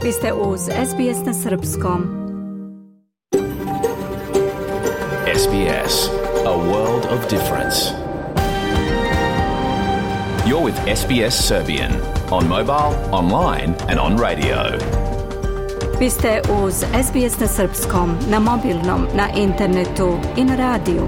Vi ste uz SBS na Srpskom. SBS, a world of difference. You're with SBS Serbian on mobile, online and on radio. Vi ste uz SBS na Srpskom, na mobilnom, na internetu i na radiju.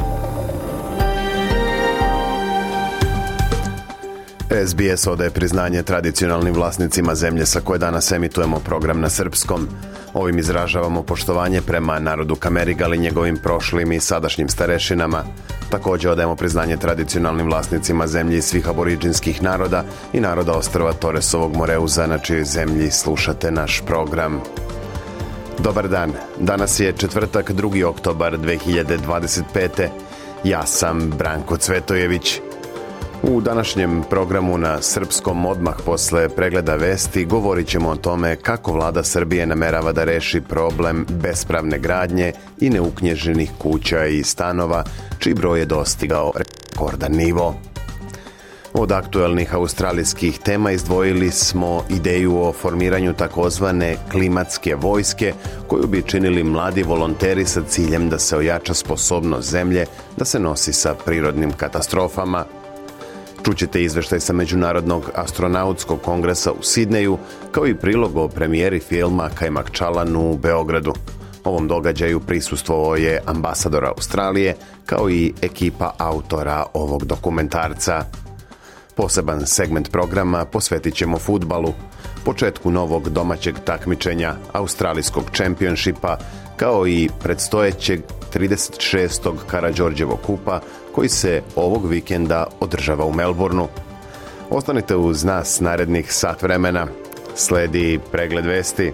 SBS odaje priznanje tradicionalnim vlasnicima zemlje sa koje danas emitujemo program na srpskom. Ovim izražavamo poštovanje prema narodu Kamerigal i njegovim prošlim i sadašnjim starešinama. Također odajemo priznanje tradicionalnim vlasnicima zemlje i svih aboriđinskih naroda i naroda ostrva Toresovog Moreuza, na čijoj zemlji slušate naš program. Dobar dan, danas je četvrtak, 2. oktobar 2025. Ja sam Branko Cvetojević. U današnjem programu na srpskom odmah posle pregleda vesti govorit ćemo o tome kako vlada Srbije namerava da reši problem bespravne gradnje i neuknjiženih kuća i stanova, čiji broj je dostigao rekordan nivo. Od aktuelnih australijskih tema izdvojili smo ideju o formiranju takozvane klimatske vojske, koju bi činili mladi volonteri sa ciljem da se ojača sposobnost zemlje da se nosi sa prirodnim katastrofama. Čućete izveštaj sa Međunarodnog astronautskog kongresa u Sidneju, kao i prilog o premijeri filma Kajmakčalan u Beogradu. Ovom događaju prisustvovao je ambasador Australije, kao i ekipa autora ovog dokumentarca. Poseban segment programa posvetit ćemo fudbalu, početku novog domaćeg takmičenja australijskog čempionšipa, kao i predstojećeg 36. Karađorđevog kupa, koji se ovog vikenda održava u Melbourneu. Ostanite uz nas narednih sat vremena. Sledi pregled vesti.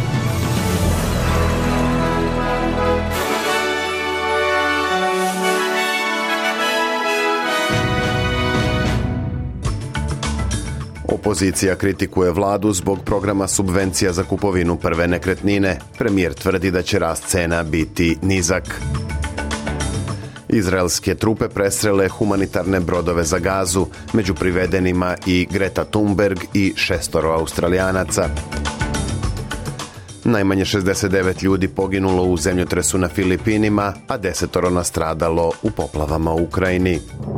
Opozicija kritikuje vladu zbog programa subvencija za kupovinu prve nekretnine. Premijer tvrdi da će rast cena biti nizak. Izraelske trupe presrele humanitarne brodove za Gazu, među privedenima i Greta Thunberg i 6 Australijanaca. Najmanje 69 ljudi poginulo u zemljotresu na Filipinima, a 10 nastradalo u poplavama u Ukrajini.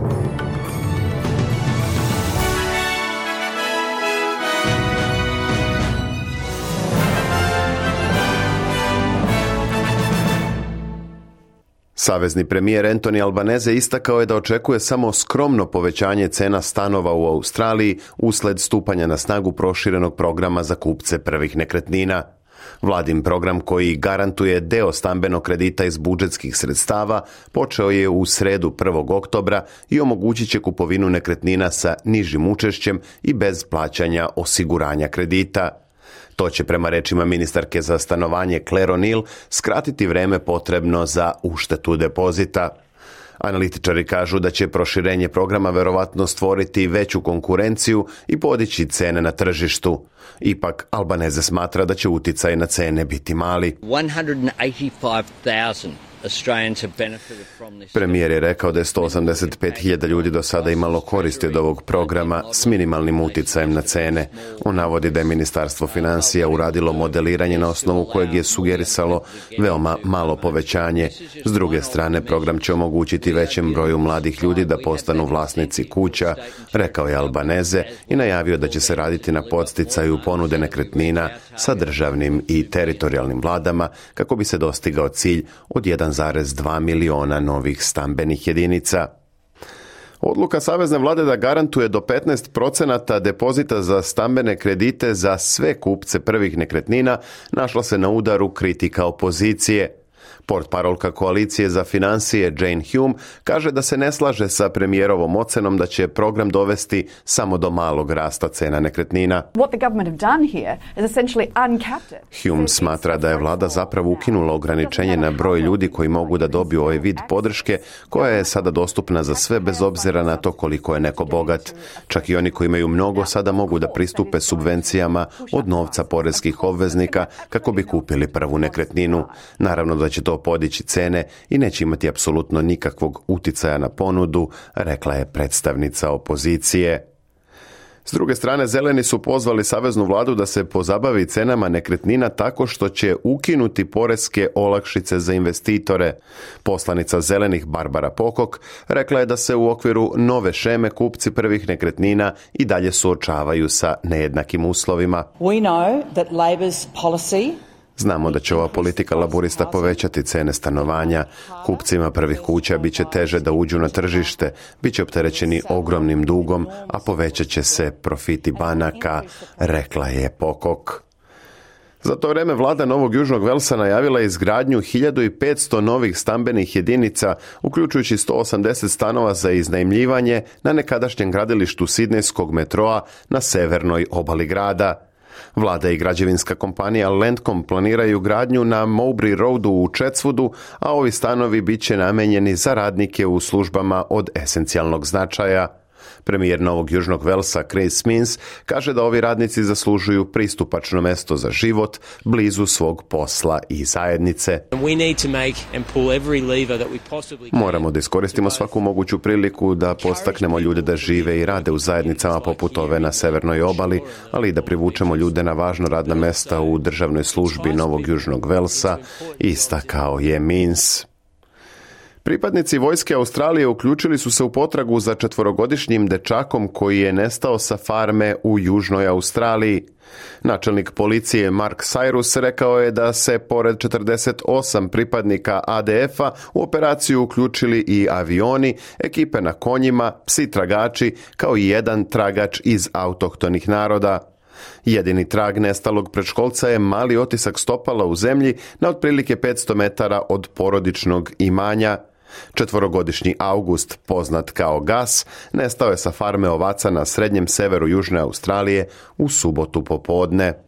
Savezni premijer Anthony Albanese istakao je da očekuje samo skromno povećanje cena stanova u Australiji usled stupanja na snagu proširenog programa za kupce prvih nekretnina. Vladin program, koji garantuje deo stambenog kredita iz budžetskih sredstava, počeo je u sredu 1. oktobra i omogućit će kupovinu nekretnina sa nižim učešćem i bez plaćanja osiguranja kredita. To će, prema rečima ministarke za stanovanje Claire O'Neill, skratiti vreme potrebno za uštetu depozita. Analitičari kažu da će proširenje programa verovatno stvoriti veću konkurenciju i podići cene na tržištu. Ipak, Albanese smatra da će uticaj na cene biti mali. 185,000 Premijer je rekao da je 185.000 ljudi do sada imalo koristi od ovog programa s minimalnim uticajem na cene. On navodi da je Ministarstvo financija uradilo modeliranje na osnovu kojeg je sugerisalo veoma malo povećanje. S druge strane, program će omogućiti većem broju mladih ljudi da postanu vlasnici kuća, rekao je Albanese i najavio da će se raditi na podsticaju ponude nekretnina sa državnim i teritorijalnim vladama kako bi se dostigao cilj od 1,2 miliona novih stambenih jedinica. Odluka Savezne vlade da garantuje do 15% depozita za stambene kredite za sve kupce prvih nekretnina našla se na udaru kritika opozicije. Portparolka koalicije za financije Jane Hume kaže da se ne slaže sa premijerovom ocenom da će program dovesti samo do malog rasta cena nekretnina. Hume smatra da je vlada zapravo ukinula ograničenje na broj ljudi koji mogu da dobiju ovaj vid podrške, koja je sada dostupna za sve bez obzira na to koliko je neko bogat. Čak i oni koji imaju mnogo sada mogu da pristupe subvencijama od novca poreskih obveznika kako bi kupili prvu nekretninu. Naravno da će to podići cene i neće imati apsolutno nikakvog uticaja na ponudu, rekla je predstavnica opozicije. S druge strane, zeleni su pozvali saveznu vladu da se pozabavi cenama nekretnina tako što će ukinuti poreske olakšice za investitore. Poslanica zelenih Barbara Pocock rekla je da se u okviru nove šeme kupci prvih nekretnina i dalje suočavaju sa nejednakim uslovima. We know that Labor's policy Znamo da će ova politika laburista povećati cene stanovanja. Kupcima prvih kuća bit će teže da uđu na tržište, bit će opterećeni ogromnim dugom, a povećat će se profiti banaka, rekla je Pocock. Za to vreme vlada Novog Južnog Velsa najavila je izgradnju 1500 novih stambenih jedinica, uključujući 180 stanova za iznajmljivanje na nekadašnjem gradilištu sidnejskog metroa na severnoj obali grada. Vlada i građevinska kompanija Landcom planiraju gradnju na Mowbray Roadu u Chatswoodu, a ovi stanovi bit će namenjeni za radnike u službama od esencijalnog značaja. Premijer Novog Južnog Velsa Chris Minns kaže da ovi radnici zaslužuju pristupačno mesto za život blizu svog posla i zajednice. Moramo da iskoristimo svaku moguću priliku da podstaknemo ljude da žive i rade u zajednicama poput ove na severnoj obali, ali i da privučemo ljude na važna radna mesta u državnoj službi Novog Južnog Velsa, istakao je Minns. Pripadnici vojske Australije uključili su se u potragu za 4-godišnjim dečakom koji je nestao sa farme u Južnoj Australiji. Načelnik policije Mark Cyrus rekao je da se pored 48 pripadnika ADF-a u operaciju uključili i avioni, ekipe na konjima, psi tragači, kao i jedan tragač iz autohtonih naroda. Jedini trag nestalog predškolca je mali otisak stopala u zemlji na otprilike 500 metara od porodičnog imanja. 4-godišnji August, poznat kao Gus, nestao je sa farme ovaca na srednjem severu Južne Australije u subotu popodne.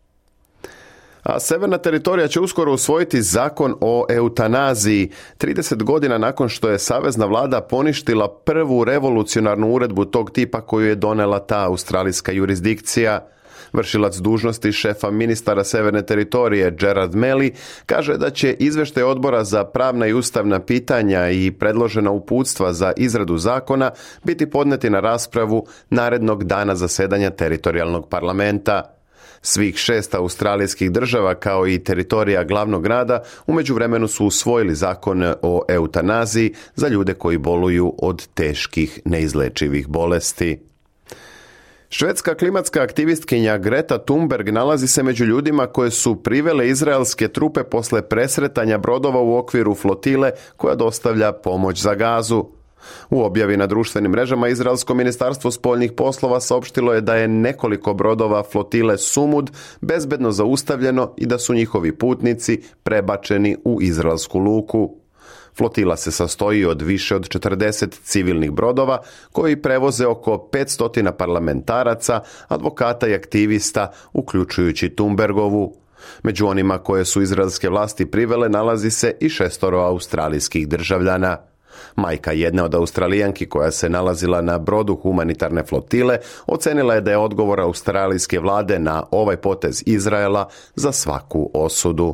A severna teritorija će uskoro usvojiti zakon o eutanaziji, 30 godina nakon što je savezna vlada poništila prvu revolucionarnu uredbu tog tipa koju je donela ta australijska jurisdikcija. Vršilac dužnosti šefa ministara severne teritorije Gerard Melly kaže da će izveštaj odbora za pravna i ustavna pitanja i predložena uputstva za izradu zakona biti podneti na raspravu narednog dana zasedanja teritorijalnog parlamenta. Svih 6 australijskih država kao i teritorija glavnog grada u međuvremenu su usvojili zakon o eutanaziji za ljude koji boluju od teških neizlečivih bolesti. Švedska klimatska aktivistkinja Greta Thunberg nalazi se među ljudima koje su privele izraelske trupe posle presretanja brodova u okviru flotile koja dostavlja pomoć za Gazu. U objavi na društvenim mrežama Izraelsko ministarstvo spoljnih poslova saopštilo je da je nekoliko brodova flotile Sumud bezbedno zaustavljeno i da su njihovi putnici prebačeni u izraelsku luku. Flotila se sastoji od više od 40 civilnih brodova koji prevoze oko 500 parlamentaraca, advokata i aktivista, uključujući Thunbergovu. Među onima koje su izraelske vlasti privele nalazi se i 6 australijskih državljana. Majka jedne od Australijanki koja se nalazila na brodu humanitarne flotile ocenila je da je odgovor australijske vlade na ovaj potez Izraela za svaku osudu.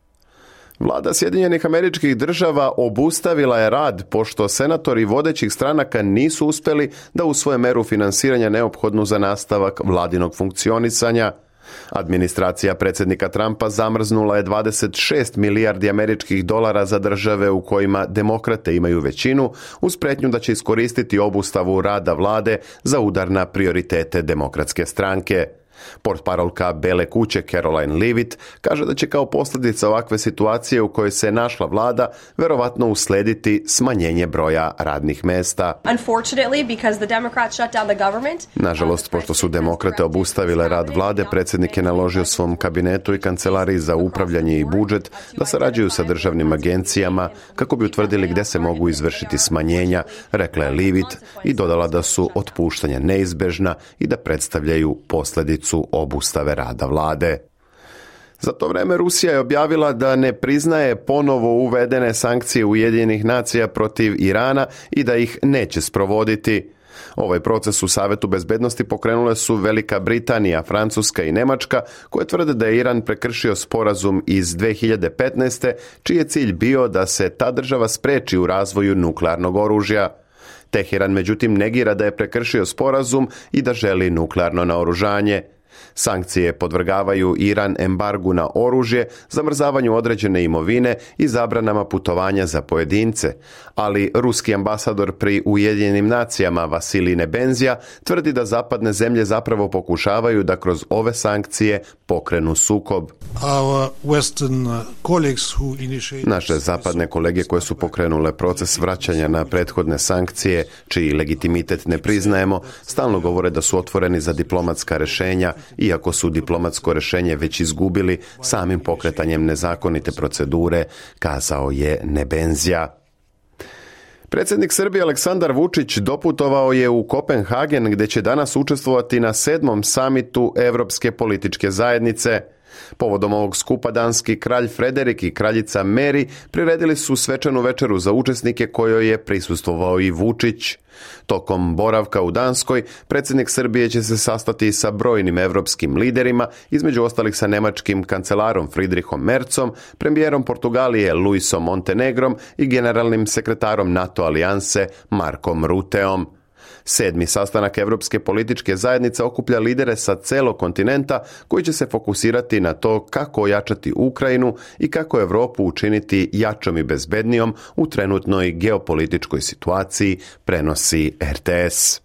Vlada Sjedinjenih Američkih Država obustavila je rad pošto senatori vodećih stranaka nisu uspjeli da usvoje meru finansiranja neophodnu za nastavak vladinog funkcionisanja. Administracija predsjednika Trumpa zamrznula je 26 milijardi američkih dolara za države u kojima demokrate imaju većinu, uz pretnju da će iskoristiti obustavu rada vlade za udar na prioritete demokratske stranke. Portparolka Bele kuće Caroline Leavitt kaže da će kao posljedica ovakve situacije u kojoj se našla vlada verovatno uslediti smanjenje broja radnih mesta. Nažalost, pošto su demokrate obustavile rad vlade, predsjednik je naložio svom kabinetu i kancelariji za upravljanje i budžet da sarađuju sa državnim agencijama kako bi utvrdili gdje se mogu izvršiti smanjenja, rekla je Leavitt i dodala da su otpuštanja neizbežna i da predstavljaju posljedicu obustave rada vlade. Za to vreme Rusija je objavila da ne priznaje ponovo uvedene sankcije Ujedinjenih nacija protiv Irana i da ih neće sprovoditi. Ovaj proces u Savetu bezbednosti pokrenule su Velika Britanija, Francuska i Njemačka, koje tvrde da je Iran prekršio sporazum iz 2015. čiji je cilj bio da se ta država spreči u razvoju nuklearnog oružja. Teheran međutim negira da je prekršio sporazum i da želi nuklearno naoružanje. Sankcije podvrgavaju Iran embargu na oružje, zamrzavanju određene imovine i zabranama putovanja za pojedince, ali ruski ambasador pri Ujedinjenim nacijama Vasilij Nebenzija tvrdi da zapadne zemlje zapravo pokušavaju da kroz ove sankcije pokrenu sukob. Naše zapadne kolege koje su pokrenule proces vraćanja na prethodne sankcije, čiji legitimitet ne priznajemo, stalno govore da su otvoreni za diplomatska rješenja, iako su diplomatsko rješenje već izgubili samim pokretanjem nezakonite procedure, kazao je Nebenzija. Predsjednik Srbije Aleksandar Vučić doputovao je u Kopenhagen gdje će danas učestvovati na 7. samitu Europske političke zajednice. Povodom ovog skupa danski kralj Frederik i kraljica Mary priredili su svečanu večeru za učesnike kojoj je prisustvovao i Vučić. Tokom boravka u Danskoj, predsjednik Srbije će se sastati sa brojnim europskim liderima, između ostalih sa njemačkim kancelarom Friedrichom Merzom, premijerom Portugalije Luisom Montenegrom i generalnim sekretarom NATO alijanse Markom Ruteom. 7. sastanak Europske političke zajednice okuplja lidere sa celog kontinenta koji će se fokusirati na to kako ojačati Ukrajinu i kako Europu učiniti jačom i bezbednijom u trenutnoj geopolitičkoj situaciji, prenosi RTS.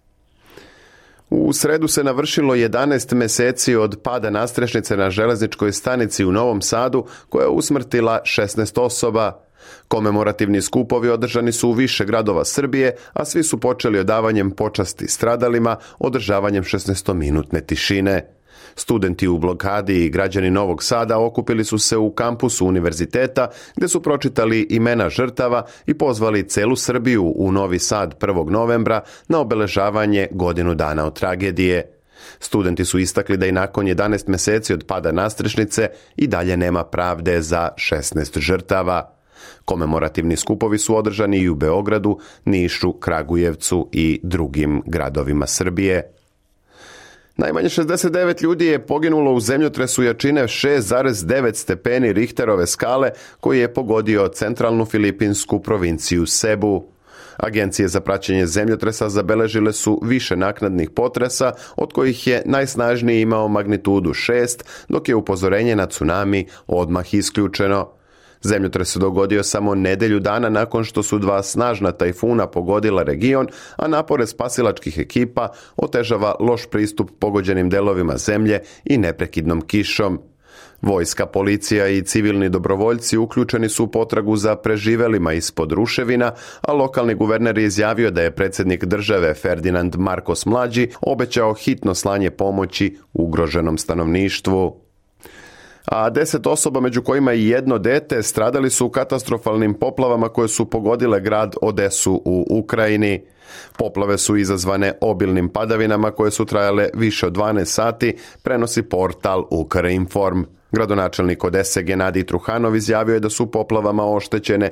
U sredu se navršilo 11 mjeseci od pada nadstrešnice na željezničkoj stanici u Novom Sadu koja je usmrtila 16 osoba. Komemorativni skupovi održani su u više gradova Srbije, a svi su počeli odavanjem počasti stradalima, održavanjem 16-minutne tišine. Studenti u blokadi i građani Novog Sada okupili su se u kampusu univerziteta gdje su pročitali imena žrtava i pozvali celu Srbiju u Novi Sad 1. novembra na obeležavanje godinu dana od tragedije. Studenti su istakli da i nakon 11 mjeseci od pada nadstrešnice i dalje nema pravde za 16 žrtava. Komemorativni skupovi su održani i u Beogradu, Nišu, Kragujevcu i drugim gradovima Srbije. Najmanje 69 ljudi je poginulo u zemljotresu jačine 6,9 stepeni Richterove skale koji je pogodio centralnu filipinsku provinciju Sebu. Agencije za praćenje zemljotresa zabeležile su više naknadnih potresa, od kojih je najsnažniji imao magnitudu 6, dok je upozorenje na tsunami odmah isključeno. Zemljotres se dogodio samo nedjelju dana nakon što su 2 snažna tajfuna pogodila region, a napore spasilačkih ekipa otežava loš pristup pogođenim delovima zemlje i neprekidnom kišom. Vojska, policija i civilni dobrovoljci uključeni su u potragu za preživelima ispod ruševina, a lokalni guverner je izjavio da je predsjednik države Ferdinand Marcos Mlađi obećao hitno slanje pomoći ugroženom stanovništvu. A 10 osoba, među kojima i jedno dete, stradali su u katastrofalnim poplavama koje su pogodile grad Odesu u Ukrajini. Poplave su izazvane obilnim padavinama koje su trajale više od 12 sati, prenosi portal Ukrinform. Gradonačelnik Odese Genadij Truhanov izjavio je da su poplavama oštećene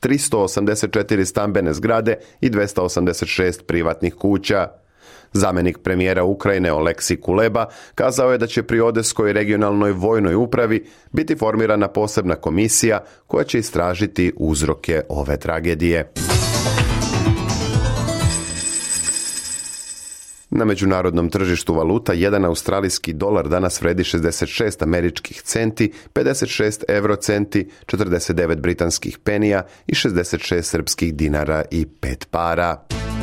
384 stambene zgrade i 286 privatnih kuća. Zamjenik premijera Ukrajine Oleksij Kuleba kazao je da će pri Odeskoj regionalnoj vojnoj upravi biti formirana posebna komisija koja će istražiti uzroke ove tragedije. Na međunarodnom tržištu valuta jedan australijski dolar danas vredi 66 američkih centi, 56 eurocenti, 49 britanskih penija i 66 srpskih dinara i 5 para.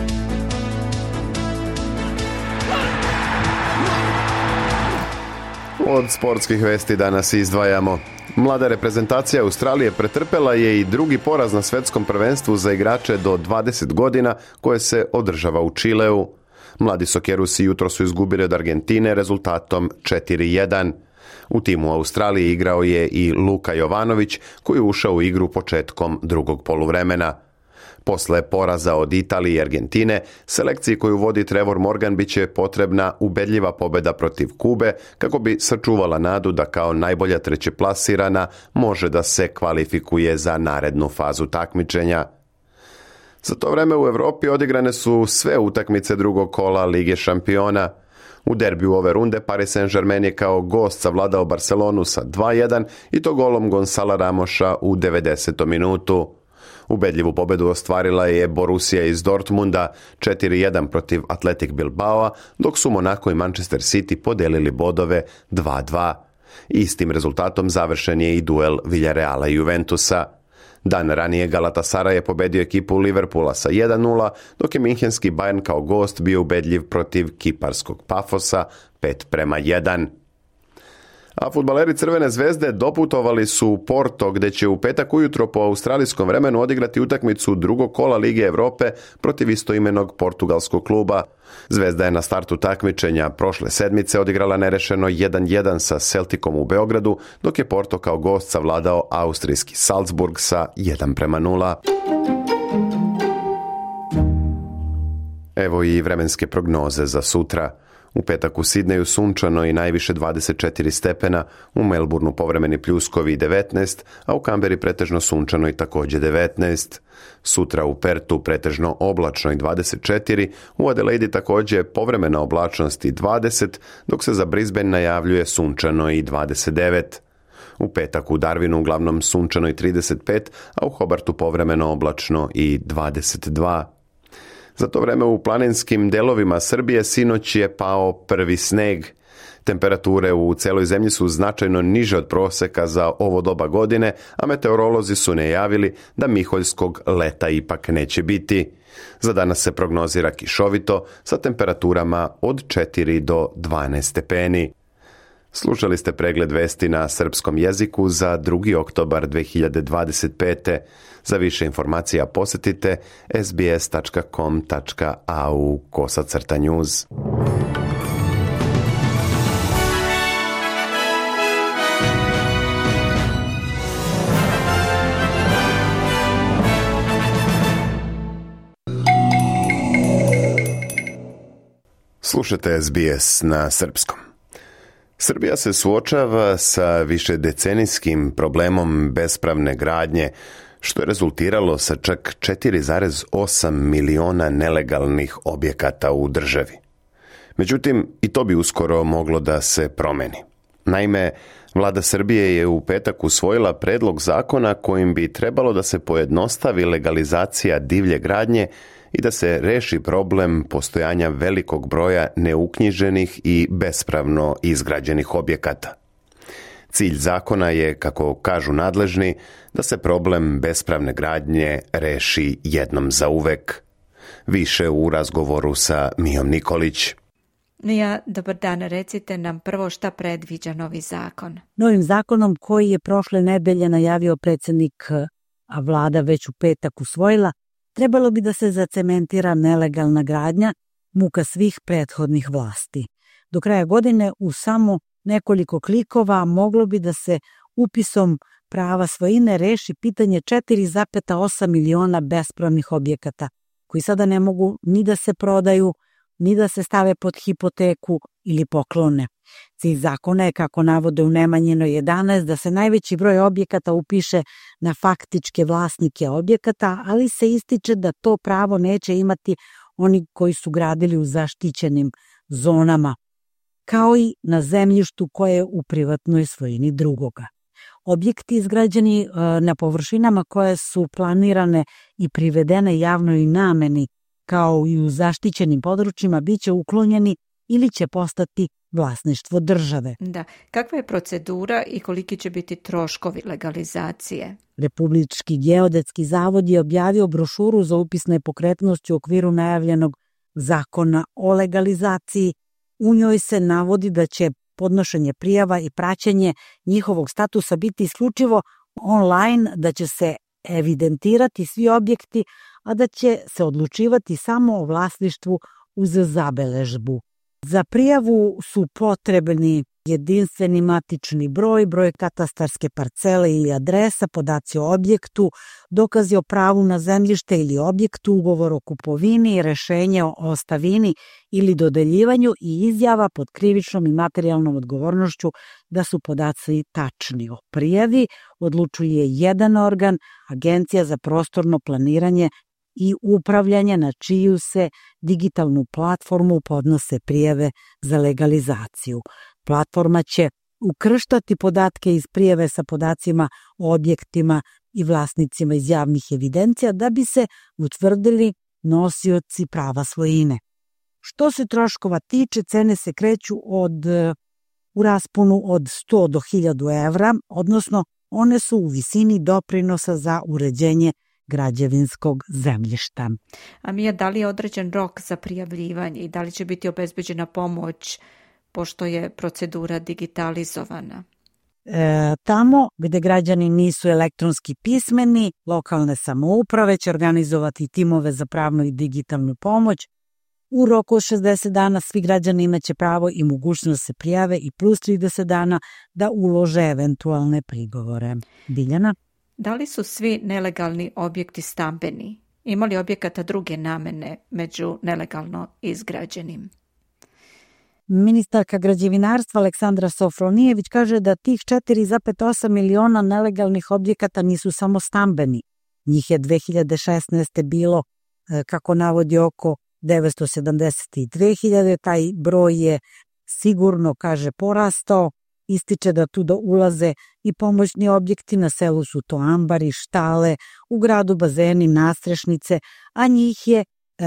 Od sportskih vesti danas izdvajamo. Mlada reprezentacija Australije pretrpela je i drugi poraz na svjetskom prvenstvu za igrače do 20 godina koje se održava u Čileu. Mladi sokerusi jutro su izgubili od Argentine rezultatom 4:1. U timu Australije igrao je i Luka Jovanović koji je ušao u igru početkom drugog poluvremena. Posle poraza od Italije i Argentine, selekciji koju vodi Trevor Morgan bit će potrebna ubedljiva pobjeda protiv Kube kako bi sačuvala nadu da kao najbolja trećeplasirana može da se kvalifikuje za narednu fazu takmičenja. Za to vreme u Europi odigrane su sve utakmice drugog kola Lige šampiona. U derbiju ove runde Paris Saint-Germain je kao gost savladao Barcelonu sa 2:1 i to golom Gonzala Ramoša u 90. minutu. Ubedljivu pobedu ostvarila je Borussia iz Dortmunda 4-1 protiv Athletic Bilbao, dok su Monaco i Manchester City podelili bodove 2-2. Istim rezultatom završen je i duel Villarreala i Juventusa. Dan ranije Galatasaray je pobedio ekipu Liverpoola sa 1-0, dok je minhenski Bayern kao gost bio ubedljiv protiv kiparskog Pafosa 5-1. A fudbaleri Crvene zvezde doputovali su u Porto, gde će u petak ujutro po australijskom vremenu odigrati utakmicu drugog kola Lige Evrope protiv istoimenog portugalskog kluba. Zvezda je na startu takmičenja prošle sedmice odigrala nerešeno 1-1 sa Celticom u Beogradu, dok je Porto kao gost savladao austrijski Salzburg sa 1-0. Evo i vremenske prognoze za sutra. U petak u Sidneju sunčano i najviše 24 stepena, u Melbourneu povremeni pljuskovi 19, a u Kamberi pretežno sunčano i također 19. Sutra u Pertu pretežno oblačno i 24, u Adelaidi također povremena oblačnost i 20, dok se za Brisbane najavljuje sunčano i 29. U petak u Darwinu uglavnom sunčano i 35, a u Hobartu povremeno oblačno i 22. Za to vreme u planinskim delovima Srbije sinoć je pao prvi sneg. Temperature u celoj zemlji su značajno niže od proseka za ovo doba godine, a meteorolozi su najavili da miholjskog leta ipak neće biti. Za danas se prognozira kišovito sa temperaturama od 4 do 12 stepeni. Slušali ste pregled vesti na srpskom jeziku za 2. oktobar 2025. Za više informacija posjetite sbs.com.au/news. Slušate SBS na srpskom. Srbija se suočava sa višedecenijskim problemom bespravne gradnje, što je rezultiralo sa čak 4,8 miliona nelegalnih objekata u državi. Međutim, i to bi uskoro moglo da se promeni. Naime, Vlada Srbije je u petak usvojila predlog zakona kojim bi trebalo da se pojednostavi legalizacija divlje gradnje i da se reši problem postojanja velikog broja neuknjiženih i bespravno izgrađenih objekata. Cilj zakona je, kako kažu nadležni, da se problem bespravne gradnje reši jednom zauvek. Više u razgovoru sa Mijom Nikolić. Mija, dobar dan, recite nam prvo šta predviđa novi zakon. Novim zakonom koji je prošle nedelje najavio predsjednik, a vlada već u petak usvojila, trebalo bi da se zacementira nelegalna gradnja, muka svih prethodnih vlasti. Do kraja godine u samo nekoliko klikova moglo bi da se upisom prava svojine reši pitanje 4,8 miliona bespravnih objekata, koji sada ne mogu ni da se prodaju, ni da se stave pod hipoteku ili poklone. Cilj zakona je, kako navode u Nemanjinoj 11, da se najveći broj objekata upiše na faktičke vlasnike objekata, ali se ističe da to pravo neće imati oni koji su gradili u zaštićenim zonama, kao i na zemljištu koje je u privatnoj svojini drugoga. Objekti izgrađeni na površinama koje su planirane i privedene javnoj nameni, kao i u zaštićenim područjima, biće uklonjeni ili će postati vlasništvo države. Da, kakva je procedura i koliki će biti troškovi legalizacije? Republički geodetski zavod je objavio brošuru za upis nepokretnosti u okviru najavljenog zakona o legalizaciji. U njoj se navodi da će podnošenje prijava i praćenje njihovog statusa biti isključivo online, da će se evidentirati svi objekti, a da će se odlučivati samo o vlasništvu uz zabeležbu. Za prijavu su potrebni jedinstveni matični broj, broj katastarske parcele ili adresa, podaci o objektu, dokazi o pravu na zemljište ili objektu, ugovor o kupovini, rešenje o ostavini ili dodeljivanju i izjava pod krivičnom i materijalnom odgovornošću da su podaci tačni. O prijavi odlučuje jedan organ, Agencija za prostorno planiranje i upravljanje, na čiju se digitalnu platformu podnose prijave za legalizaciju. Platforma će ukrštati podatke iz prijave sa podacima o objektima i vlasnicima iz javnih evidencija da bi se utvrdili nosioci prava svojine. Što se troškova tiče, cene se kreću u rasponu od 100 do 1000 evra, odnosno one su u visini doprinosa za uređenje građevinskog zemljišta. A Mija, da li je određen rok za prijavljivanje i da li će biti obezbeđena pomoć pošto je procedura digitalizovana? Tamo gde građani nisu elektronski pismeni, lokalne samouprave će organizovati timove za pravnu i digitalnu pomoć. U roku od 60 dana svi građani imaće pravo i mogućnost da se prijave i plus 30 dana da ulože eventualne prigovore. Biljana? Da li su svi nelegalni objekti stambeni? Ima li objekata druge namene među nelegalno izgrađenim? Ministarka građevinarstva Aleksandra Sofronijević kaže da tih 4,8 miliona nelegalnih objekata nisu samo stambeni. Njih je 2016. bilo, kako navodi, oko 972.000, taj broj je sigurno, kaže, porastao. Ističe da tu ulaze i pomoćni objekti, na selu su to ambari, štale, u gradu bazeni, nastrešnice, a njih je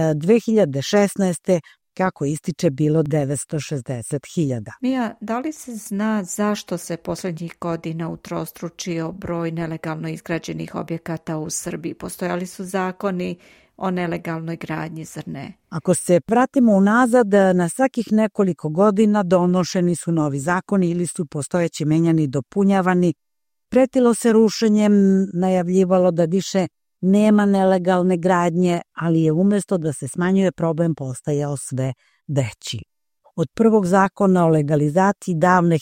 2016. kako ističe bilo 960.000. Mija, da li se zna zašto se posljednjih godina utrostručio broj nelegalno izgrađenih objekata u Srbiji? Postojali su zakoni o nelegalnoj gradnji, zar ne? Ako se vratimo unazad, na svakih nekoliko godina donošeni su novi zakoni ili su postojeći menjani i dopunjavani. Pretilo se rušenjem, najavljivalo da više nema nelegalne gradnje, ali je umjesto da se smanjuje problem postajao sve veći. Od prvog zakona o legalizaciji davne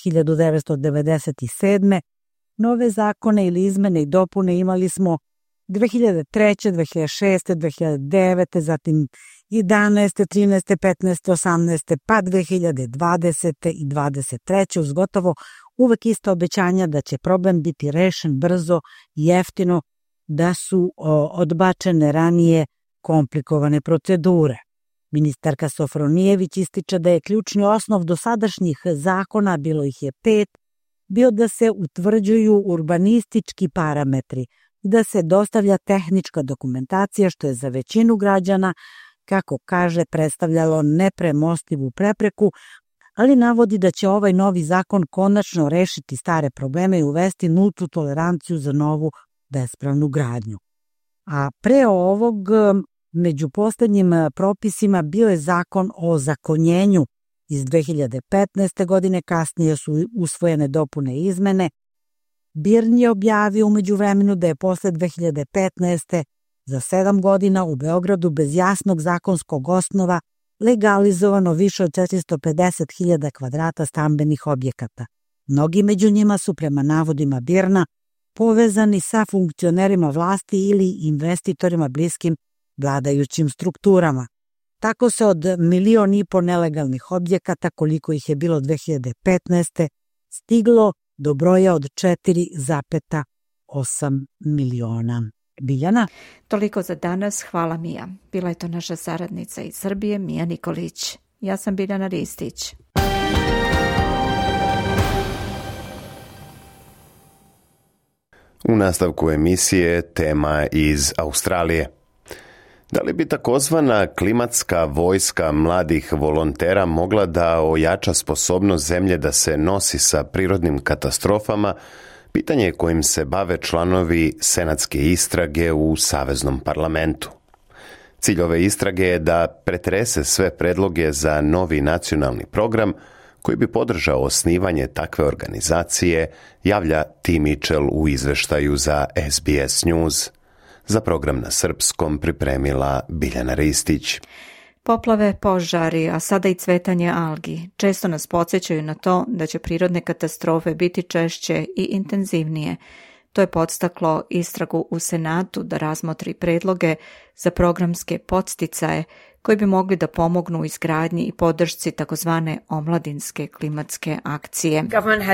1997. nove zakone ili izmene i dopune imali smo 2003., 2006., 2009., zatim 11., 13., 15., 18., pa 2020. i 2023. uz gotovo uvek isto obećanja da će problem biti rešen brzo i jeftino, da su odbačene ranije komplikovane procedure. Ministarka Sofronijević ističe da je ključni osnov dosadašnjih zakona, bilo ih je 5, bio da se utvrđuju urbanistički parametri, da se dostavlja tehnička dokumentacija, što je za većinu građana, kako kaže, predstavljalo nepremostivu prepreku, ali navodi da će ovaj novi zakon konačno rešiti stare probleme i uvesti nultu toleranciju za novu bespravnu gradnju. A pre ovog, među poslednjim propisima bio je zakon o ozakonjenju iz 2015. godine, kasnije su usvojene dopune i izmene. BIRN je objavio umeđu vremenu da je posle 2015. za 7 godina u Beogradu bez jasnog zakonskog osnova legalizovano više od 450.000 kvadrata stambenih objekata. Mnogi među njima su, prema navodima BIRN-a, povezani sa funkcionerima vlasti ili investitorima bliskim vladajućim strukturama. Tako se od 1,5 miliona nelegalnih objekata, koliko ih je bilo 2015. stiglo do broja od 4,8 miliona. Biljana? Toliko za danas, hvala Mija. Bila je to naša saradnica iz Srbije, Mija Nikolić. Ja sam Biljana Ristić. U nastavku emisije tema iz Australije. Da li bi takozvana klimatska vojska mladih volontera mogla da ojača sposobnost zemlje da se nosi sa prirodnim katastrofama, pitanje kojim se bave članovi senatske istrage u Saveznom parlamentu. Cilj ove istrage je da pretrese sve predloge za novi nacionalni program koji bi podržao osnivanje takve organizacije, javlja Tim Mitchell u izveštaju za SBS News. Za program na srpskom pripremila Biljana Ristić. Poplave, požari, a sada i cvetanje algi često nas podsjećaju na to da će prirodne katastrofe biti češće i intenzivnije. To je podstaklo istragu u Senatu da razmotri predloge za programske podsticaje koji bi mogli da pomognu u izgradnji i podršci takozvane omladinske klimatske akcije.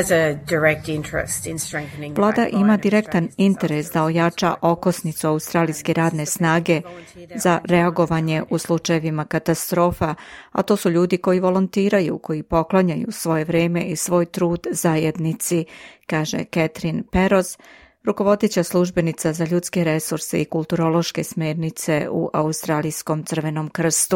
Vlada ima direktan interes da ojača okosnicu australijske radne snage za reagovanje u slučajevima katastrofa, a to su ljudi koji volontiraju, koji poklanjaju svoje vreme i svoj trud zajednici, kaže Catherine Peros, rukovodeća službenica za ljudske resurse i kulturološke smjernice u Australijskom Crvenom krstu.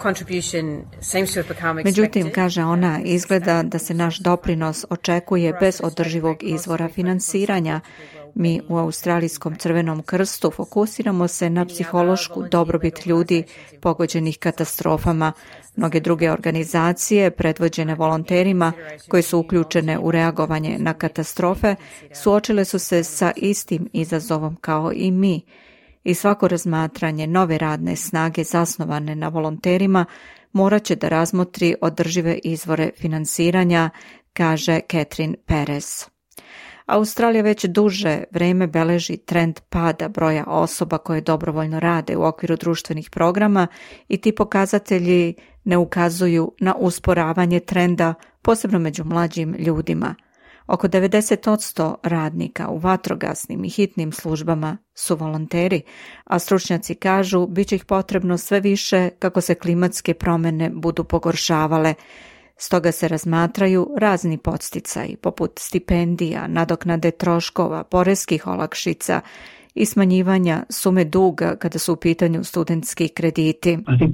Međutim, kaže ona, izgleda da se naš doprinos očekuje bez održivog izvora finansiranja. Mi u Australijskom Crvenom krstu fokusiramo se na psihološku dobrobit ljudi pogođenih katastrofama. Mnoge druge organizacije, predvođene volonterima koji su uključene u reagovanje na katastrofe, suočile su se sa istim izazovom kao i mi. I svako razmatranje nove radne snage zasnovane na volonterima morat će da razmotri održive izvore finansiranja, kaže Catherine Perez. Australija već duže vreme beleži trend pada broja osoba koje dobrovoljno rade u okviru društvenih programa i ti pokazatelji ne ukazuju na usporavanje trenda, posebno među mlađim ljudima. Oko 90% radnika u vatrogasnim i hitnim službama su volonteri, a stručnjaci kažu bit će ih potrebno sve više kako se klimatske promjene budu pogoršavale. Stoga se razmatraju razni podsticaji, poput stipendija, nadoknade troškova, poreskih olakšica i smanjivanja sume duga kada su u pitanju studentski krediti.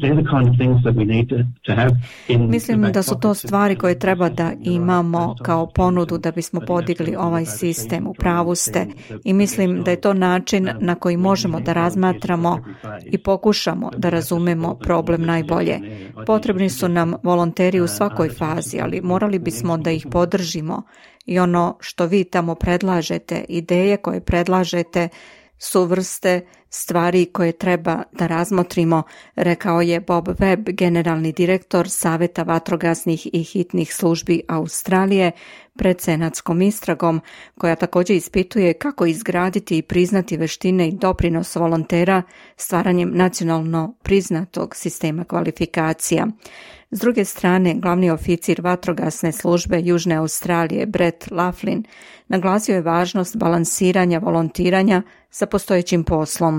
Mislim da su to stvari koje treba da imamo kao ponudu da bismo podigli ovaj sistem. U pravu ste i mislim da je to način na koji možemo da razmatramo i pokušamo da razumemo problem najbolje. Potrebni su nam volonteri u svakoj fazi, ali morali bismo da ih podržimo i ono što vi tamo predlažete, ideje koje predlažete, su vrste stvari koje treba da razmotrimo, rekao je Bob Webb, generalni direktor Saveta vatrogasnih i hitnih službi Australije, pred senatskom istragom, koja također ispituje kako izgraditi i priznati veštine i doprinos volontera stvaranjem nacionalno priznatog sistema kvalifikacija. S druge strane, glavni oficir vatrogasne službe Južne Australije, Brett Laughlin, naglasio je važnost balansiranja volontiranja sa postojećim poslom.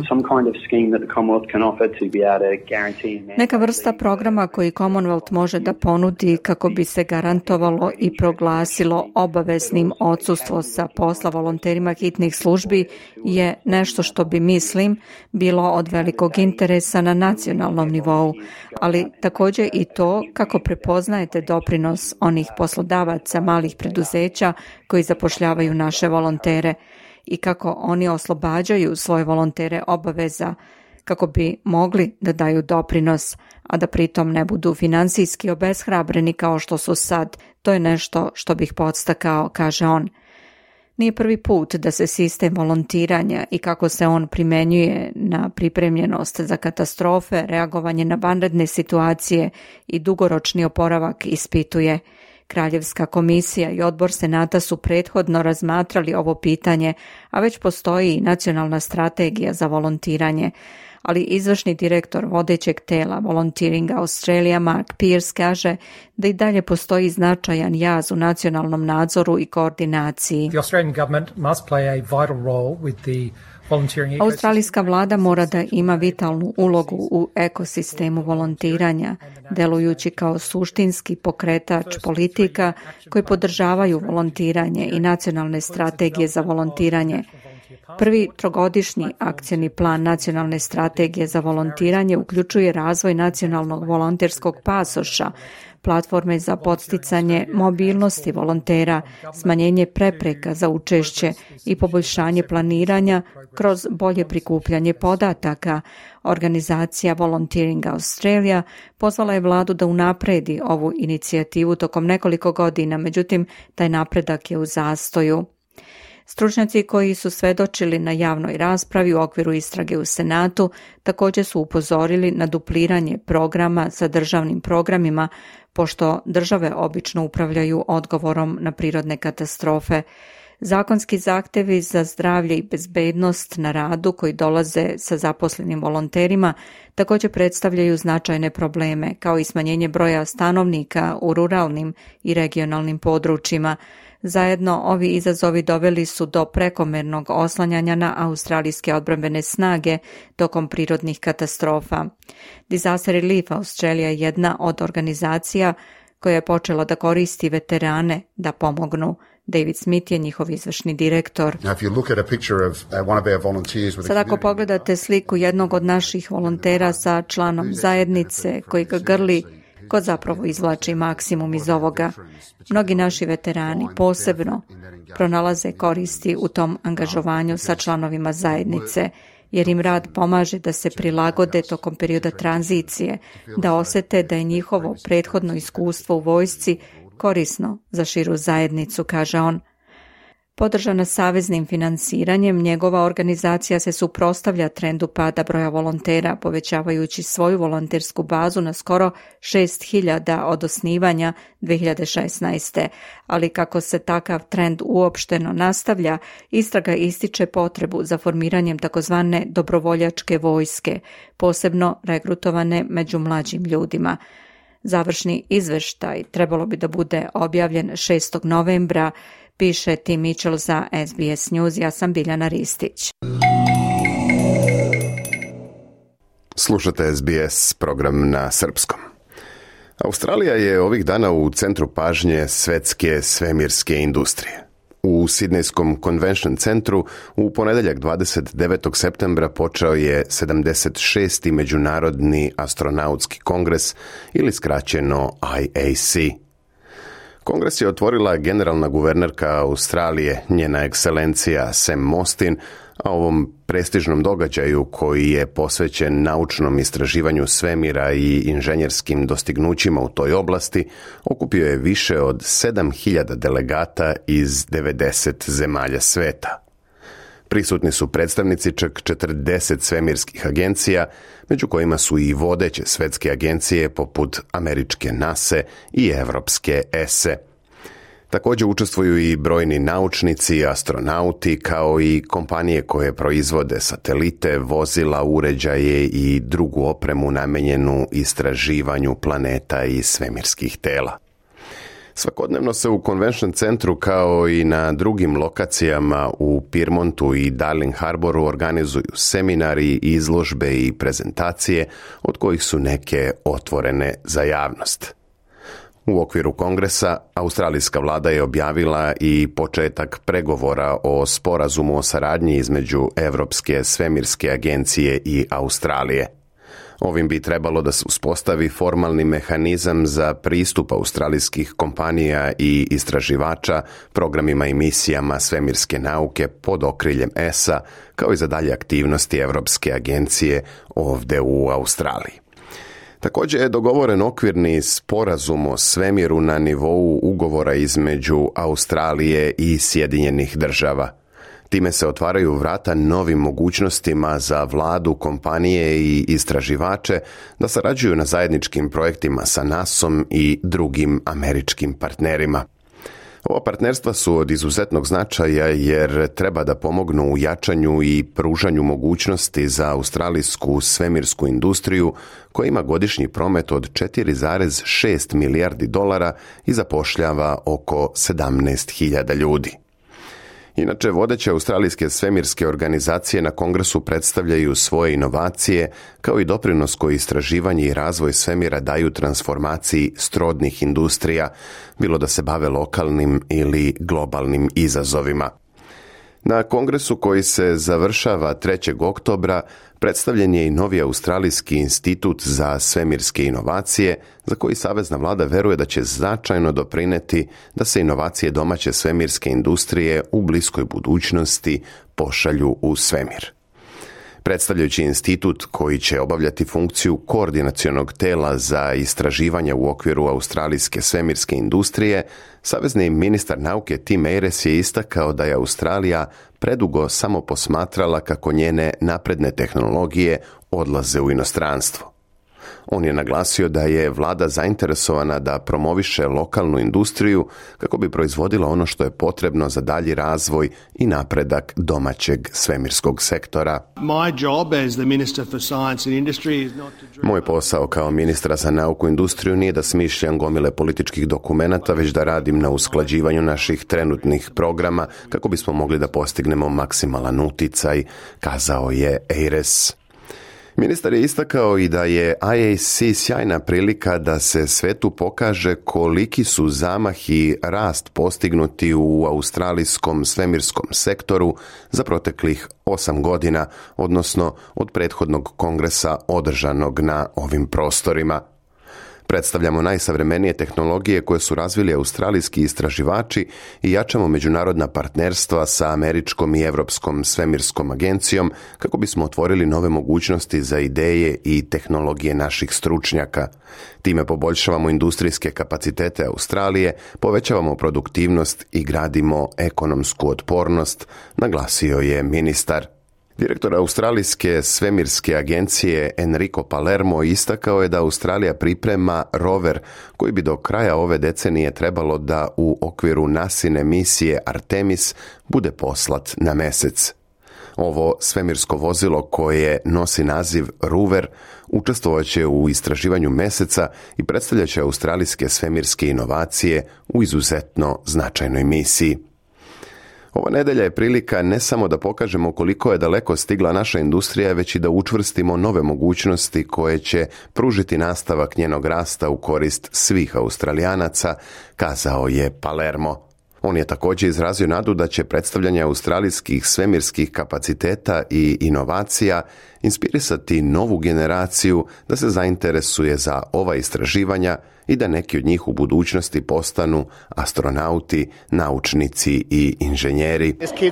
Neka vrsta programa koji Commonwealth može da ponudi kako bi se garantovalo i proglasilo obaveznim odsustvo sa posla volonterima hitnih službi je nešto što bi, mislim, bilo od velikog interesa na nacionalnom nivou, ali također i to kako prepoznajete doprinos onih poslodavaca malih preduzeća koji zapošljavaju naše volontere i kako oni oslobađaju svoje volontere obaveza kako bi mogli da daju doprinos, a da pritom ne budu finansijski obeshrabreni kao što su sad. To je nešto što bih podstakao, kaže on. Nije prvi put da se sistem volontiranja i kako se on primenjuje na pripremljenost za katastrofe, reagovanje na vanredne situacije i dugoročni oporavak ispituje. Kraljevska komisija i odbor Senata su prethodno razmatrali ovo pitanje, a već postoji i nacionalna strategija za volontiranje. Ali izvršni direktor vodećeg tela Volunteering Australia Mark Pierce kaže da i dalje postoji značajan jaz u nacionalnom nadzoru i koordinaciji. Australijska vlada mora da ima vitalnu ulogu u ekosistemu volontiranja, delujući kao suštinski pokretač politika koji podržavaju volontiranje i nacionalne strategije za volontiranje. Prvi trogodišnji akcioni plan nacionalne strategije za volontiranje uključuje razvoj nacionalnog volonterskog pasoša, platforme za podsticanje mobilnosti volontera, smanjenje prepreka za učešće i poboljšanje planiranja kroz bolje prikupljanje podataka. Organizacija Volunteering Australia pozvala je vladu da unapredi ovu inicijativu tokom nekoliko godina, međutim, taj napredak je u zastoju. Stručnjaci koji su svedočili na javnoj raspravi u okviru istrage u Senatu također su upozorili na dupliranje programa sa državnim programima, pošto države obično upravljaju odgovorom na prirodne katastrofe. Zakonski zahtevi za zdravlje i bezbednost na radu koji dolaze sa zaposlenim volonterima također predstavljaju značajne probleme, kao i smanjenje broja stanovnika u ruralnim i regionalnim područjima. Zajedno ovi izazovi doveli su do prekomernog oslanjanja na australijske odbrambene snage tokom prirodnih katastrofa. Disaster Relief Australia je jedna od organizacija koja je počela da koristi veterane da pomognu. David Smith je njihov izvršni direktor. Sad ako pogledate sliku jednog od naših volontera sa članom zajednice koji ga grli, ko zapravo izvlači maksimum iz ovoga. Mnogi naši veterani posebno pronalaze koristi u tom angažovanju sa članovima zajednice, jer im rad pomaže da se prilagode tokom perioda tranzicije, da osete da je njihovo prethodno iskustvo u vojsci korisno za širu zajednicu, kaže on. Podržana saveznim finansiranjem, njegova organizacija se suprotstavlja trendu pada broja volontera, povećavajući svoju volontersku bazu na skoro 6.000 od osnivanja 2016. Ali kako se takav trend uopšteno nastavlja, istraga ističe potrebu za formiranjem takozvane dobrovoljačke vojske, posebno regrutovane među mlađim ljudima. Završni izveštaj trebalo bi da bude objavljen 6. novembra, piše Tim Mitchell za SBS News. Ja sam Biljana Ristić. Slušate SBS program na srpskom. Australija je ovih dana u centru pažnje svetske svemirske industrije. U Sidnejskom Convention centru u ponedeljak 29. septembra počeo je 76. Međunarodni astronautski kongres ili skraćeno IAC. Kongres je otvorila generalna guvernerka Australije, njena ekscelencija Sam Mostyn, a ovom prestižnom događaju koji je posvećen naučnom istraživanju svemira i inženjerskim dostignućima u toj oblasti, okupio je više od 7.000 delegata iz 90 zemalja sveta. Prisutni su predstavnici čak 40 svemirskih agencija, među kojima su i vodeće svetske agencije poput američke NASA i evropske ESA. Također učestvuju i brojni naučnici, astronauti, kao i kompanije koje proizvode satelite, vozila, uređaje i drugu opremu namijenjenu istraživanju planeta i svemirskih tela. Svakodnevno se u Convention centru kao i na drugim lokacijama u Pyrmontu i Darling Harboru organizuju seminari, izložbe i prezentacije, od kojih su neke otvorene za javnost. U okviru kongresa, australijska vlada je objavila i početak pregovora o sporazumu o saradnji između Evropske svemirske agencije i Australije. Ovim bi trebalo da se uspostavi formalni mehanizam za pristup australijskih kompanija i istraživača programima i misijama svemirske nauke pod okriljem ESA, kao i za dalje aktivnosti Evropske agencije ovdje u Australiji. Također je dogovoren okvirni sporazum o svemiru na nivou ugovora između Australije i Sjedinjenih Država. Time se otvaraju vrata novim mogućnostima za vladu, kompanije i istraživače da sarađuju na zajedničkim projektima sa NASA-om i drugim američkim partnerima. Ova partnerstva su od izuzetnog značaja jer treba da pomognu u jačanju i pružanju mogućnosti za australijsku svemirsku industriju koja ima godišnji promet od 4,6 milijardi dolara i zapošljava oko 17.000 ljudi. Inače, vodeće australijske svemirske organizacije na kongresu predstavljaju svoje inovacije, kao i doprinos koji istraživanje i razvoj svemira daju transformaciji srodnih industrija, bilo da se bave lokalnim ili globalnim izazovima. Na kongresu koji se završava 3. oktobra predstavljen je i novi Australijski institut za svemirske inovacije, za koji savezna vlada veruje da će značajno doprineti da se inovacije domaće svemirske industrije u bliskoj budućnosti pošalju u svemir. Predstavljajući institut koji će obavljati funkciju koordinacionog tela za istraživanje u okviru australijske svemirske industrije, savezni ministar nauke Tim Ayres je istakao da je Australija predugo samo posmatrala kako njene napredne tehnologije odlaze u inostranstvo. On je naglasio da je vlada zainteresovana da promoviše lokalnu industriju kako bi proizvodila ono što je potrebno za dalji razvoj i napredak domaćeg svemirskog sektora. Moj posao kao ministra za nauku i industriju nije da smišljam gomile političkih dokumenata, već da radim na usklađivanju naših trenutnih programa kako bismo mogli da postignemo maksimalan uticaj, kazao je Ayres. Ministar je istakao i da je IAC sjajna prilika da se svetu pokaže koliki su zamah i rast postignuti u australijskom svemirskom sektoru za proteklih 8 godina, odnosno od prethodnog kongresa održanog na ovim prostorima. Predstavljamo najsavremenije tehnologije koje su razvili australijski istraživači i jačamo međunarodna partnerstva sa američkom i evropskom svemirskom agencijom kako bismo otvorili nove mogućnosti za ideje i tehnologije naših stručnjaka. Time poboljšavamo industrijske kapacitete Australije, povećavamo produktivnost i gradimo ekonomsku otpornost, naglasio je ministar. Direktor Australijske svemirske agencije Enrico Palermo istakao je da Australija priprema rover koji bi do kraja ove decenije trebalo da u okviru NASIne misije Artemis bude poslat na Mesec. Ovo svemirsko vozilo koje nosi naziv Rover učestvovaće u istraživanju Meseca i predstavljaće australijske svemirske inovacije u izuzetno značajnoj misiji. Ova nedelja je prilika ne samo da pokažemo koliko je daleko stigla naša industrija, već i da učvrstimo nove mogućnosti koje će pružiti nastavak njenog rasta u korist svih Australijanaca, kazao je Palermo. On je također izrazio nadu da će predstavljanje australijskih svemirskih kapaciteta i inovacija inspirisati novu generaciju da se zainteresuje za ova istraživanja i da neki od njih u budućnosti postanu astronauti, naučnici i inženjeri.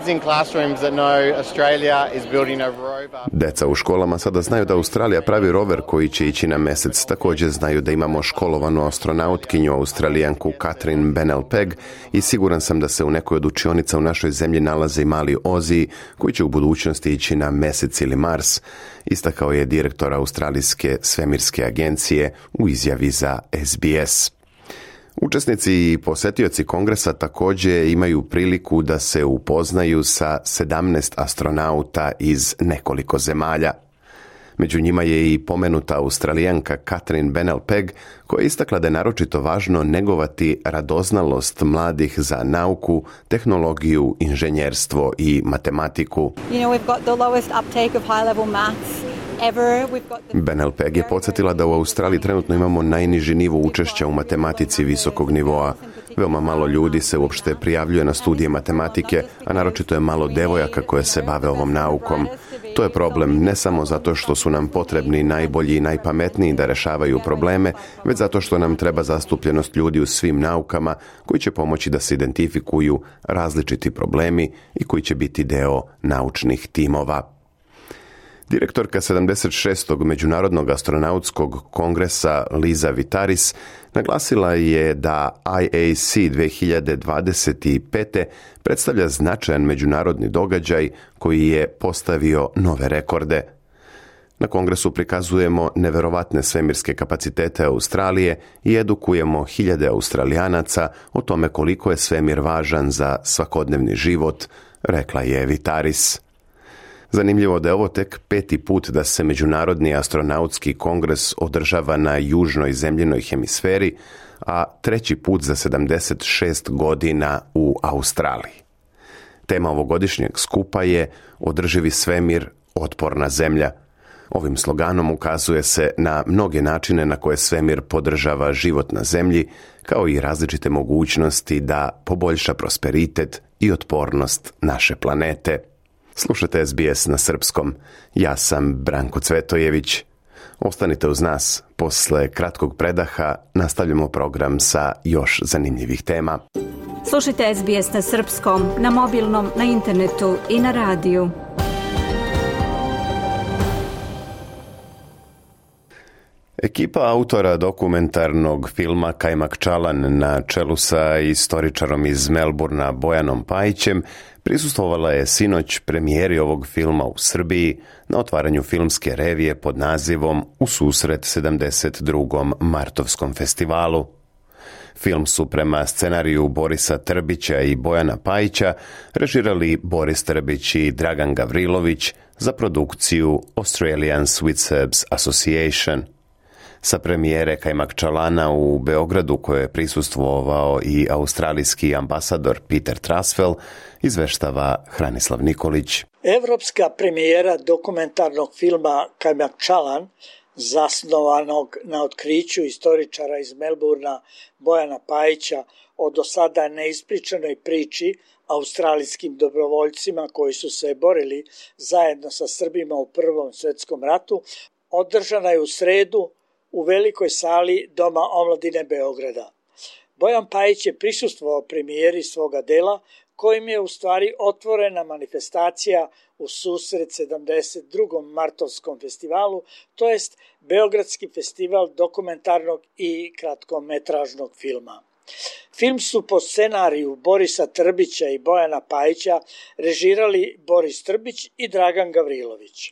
Deca u školama sada znaju da Australija pravi rover koji će ići na Mesec. Također znaju da imamo školovanu astronautkinju, Australijanku Catherine Bennell-Pegg, i siguran sam da se u nekoj od učionica u našoj zemlji nalaze i mali Ozzy koji će u budućnosti ići na Mesec ili Mars, istakao je direktor Australijske svemirske agencije u izjavi za SBS. Učesnici i posjetioci kongresa također imaju priliku da se upoznaju sa 17 astronauta iz nekoliko zemalja. Među njima je i pomenuta Australijanka Catherine Bennell-Pegg koja je istakla da je naročito važno negovati radoznalost mladih za nauku, tehnologiju, inženjerstvo i matematiku. Bennell-Pegg je podsjetila da u Australiji trenutno imamo najniži nivo učešća u matematici visokog nivoa. Veoma malo ljudi se uopšte prijavljuje na studije matematike, a naročito je malo devojaka koje se bave ovom naukom. To je problem ne samo zato što su nam potrebni najbolji i najpametniji da rešavaju probleme, već zato što nam treba zastupljenost ljudi u svim naukama koji će pomoći da se identifikuju različiti problemi i koji će biti deo naučnih timova. Direktorka 76. Međunarodnog astronautskog kongresa Liza Vitaris naglasila je da IAC 2025. predstavlja značajan međunarodni događaj koji je postavio nove rekorde. Na kongresu prikazujemo neverovatne svemirske kapacitete Australije i edukujemo hiljade Australijanaca o tome koliko je svemir važan za svakodnevni život, rekla je Vitaris. Zanimljivo da je ovo tek 5. put da se Međunarodni astronautski kongres održava na južnoj zemljinoj hemisferi, a 3. put za 76 godina u Australiji. Tema ovogodišnjeg skupa je Održivi svemir, otporna zemlja. Ovim sloganom ukazuje se na mnoge načine na koje svemir podržava život na zemlji, kao i različite mogućnosti da poboljša prosperitet i otpornost naše planete. Slušajte SBS na srpskom. Ja sam Branko Cvetojević. Ostanite uz nas. Posle kratkog predaha nastavljamo program sa još zanimljivih tema. Slušajte SBS na srpskom, na mobilnom, na internetu i na radiju. Ekipa autora dokumentarnog filma Kajmak Čalan na čelu sa istoričarom iz Melburna Bojanom Pajićem prisustvovala je sinoć premijeri ovog filma u Srbiji na otvaranju filmske revije pod nazivom U susret 72. Martovskom festivalu. Film su prema scenariju Borisa Trbića i Bojana Pajića režirali Boris Trbić i Dragan Gavrilović za produkciju Australian Sweet Serbs Association. Sa premijere Kajmak Čalana u Beogradu, koje je prisustvovao i australijski ambasador Peter Trasfel, izveštava Hranislav Nikolić. Evropska premijera dokumentarnog filma Kajmakčalan, zasnovanog na otkriću istoričara iz Melbourna Bojana Pajića o do sada neispričanoj priči australijskim dobrovoljcima koji su se borili zajedno sa Srbima u Prvom svetskom ratu, održana je u sredu u velikoj sali Doma omladine Beograda. Bojan Pajić je prisustvovao premijeri svoga dela, kojim je u stvari otvorena manifestacija u susret 72. martovskom festivalu, to jest Beogradski festival dokumentarnog i kratkometražnog filma. Film su po scenariju Borisa Trbića i Bojana Pajića režirali Boris Trbić i Dragan Gavrilović.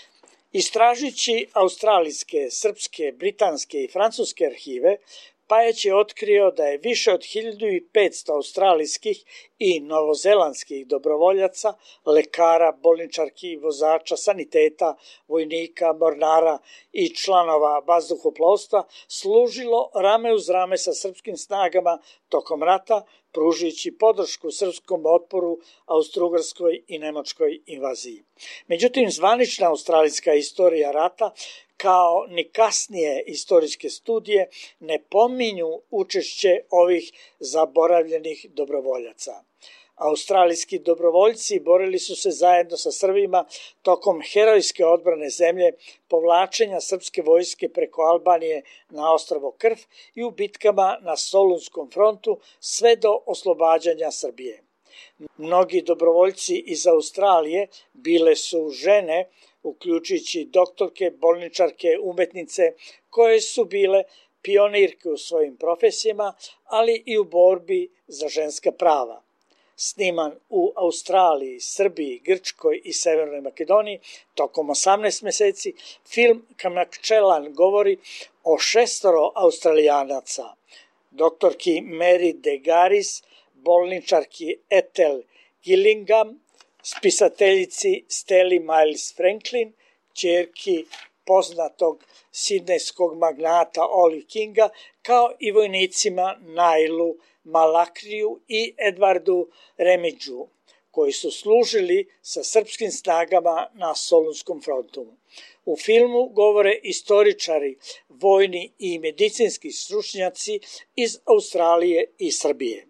Istražujući australijske, srpske, britanske i francuske arhive, Pajić je otkrio da je više od 1500 australijskih i novozelandskih dobrovoljaca, lekara, bolničarki, vozača, saniteta, vojnika, mornara i članova vazduhoplovstva služilo rame uz rame sa srpskim snagama tokom rata, pružujući podršku srpskom otporu austrougarskoj i nemačkoj invaziji. Međutim, zvanična australijska istorija rata kao ni kasnije istorijske studije ne pominju učešće ovih zaboravljenih dobrovoljaca. Australijski dobrovoljci borili su se zajedno sa Srbima tokom herojske odbrane zemlje, povlačenja srpske vojske preko Albanije na ostrvo Krf i u bitkama na Solunskom frontu sve do oslobađanja Srbije. Mnogi dobrovoljci iz Australije bile su žene, uključujući doktorke, bolničarke, umetnice, koje su bile pionirke u svojim profesijama, ali i u borbi za ženska prava. Sniman u Australiji, Srbiji, Grčkoj i Severnoj Makedoniji tokom 18 meseci, film Kajmakčalan govori o 6 Australijanaca, doktorki Mary de Garis, bolničarki Ethel Gillingham, spisateljici Steli Miles Franklin, ćerki poznatog sidnejskog magnata Olive Kinga, kao i vojnicima Nailu Malakriju i Edvardu Remidžu, koji su služili sa srpskim snagama na Solunskom frontu. U filmu govore istoričari, vojni i medicinski stručnjaci iz Australije i Srbije.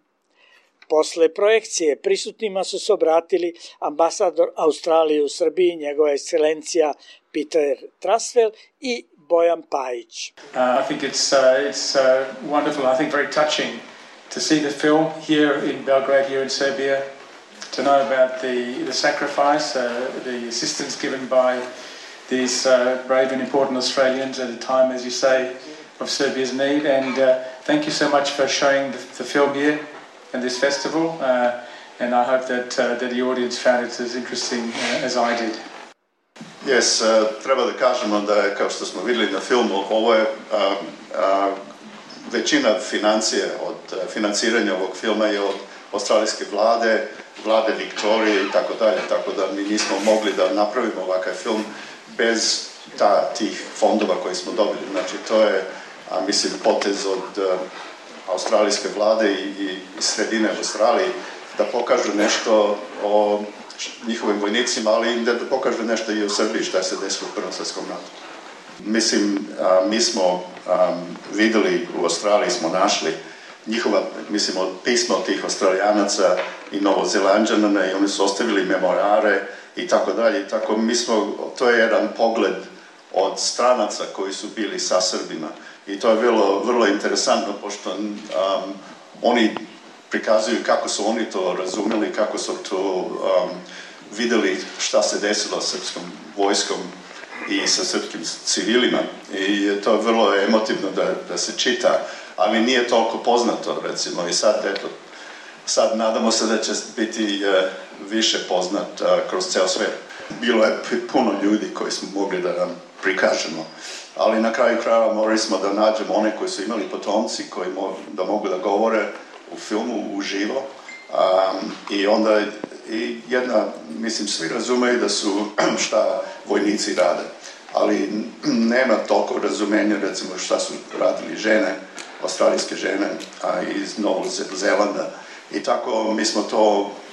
Posle projekcije prisutnima su se obratili ambasador Australije u Srbiji, njegova ekscelencija Peter Trasfel i Bojan Pajić. I think it's wonderful, I think very touching to see the film here in Belgrade, here in Serbia, to know about the sacrifice, the assistance given by these brave and important Australians at a time, as you say, of Serbia's need. And thank you so much for showing the film here and this festival. And I hope that the audience found it as interesting as I did. Yes, treba da kažemo da je, kao što smo vidjeli na filmu, ovo je većina financije od financiranja ovog filma je od australijske vlade Viktorije i tako dalje, tako da mi nismo mogli da napravimo ovakav film bez tih fondova koje smo dobili. Znači, to je, mislim, potez od australijske vlade i sredine Australije da pokažu nešto o njihovim vojnicima, ali i da pokažu nešto i o Srbiji šta se desilo u Prvom svetskom ratu. Mislim, mi smo videli u Australiji, smo našli njihova, mislim, pisma od tih Australijanaca i Novozelanđana i oni su ostavili memorare i tako dalje. Tako mi smo, to je jedan pogled od stranaca koji su bili sa Srbima i to je bilo vrlo interesantno pošto oni prikazuju kako su oni to razumeli, kako su to videli šta se desilo sa srpskom vojskom i sa srpskim civilima. I to je vrlo emotivno da se čita, ali nije toliko poznato, recimo. I sad nadamo se da će biti više poznat kroz ceo svet. Bilo je puno ljudi koji smo mogli da nam prikažemo, ali na kraju krajeva morali smo da nađemo one koji su imali potomci, koji da mogu da govore u filmu uživo. I onda mislim, svi razumeju da su šta vojnici rade, ali nema toliko razumenja, recimo, šta su radili žene, australijske žene iz Novog Zelanda. I tako mi smo to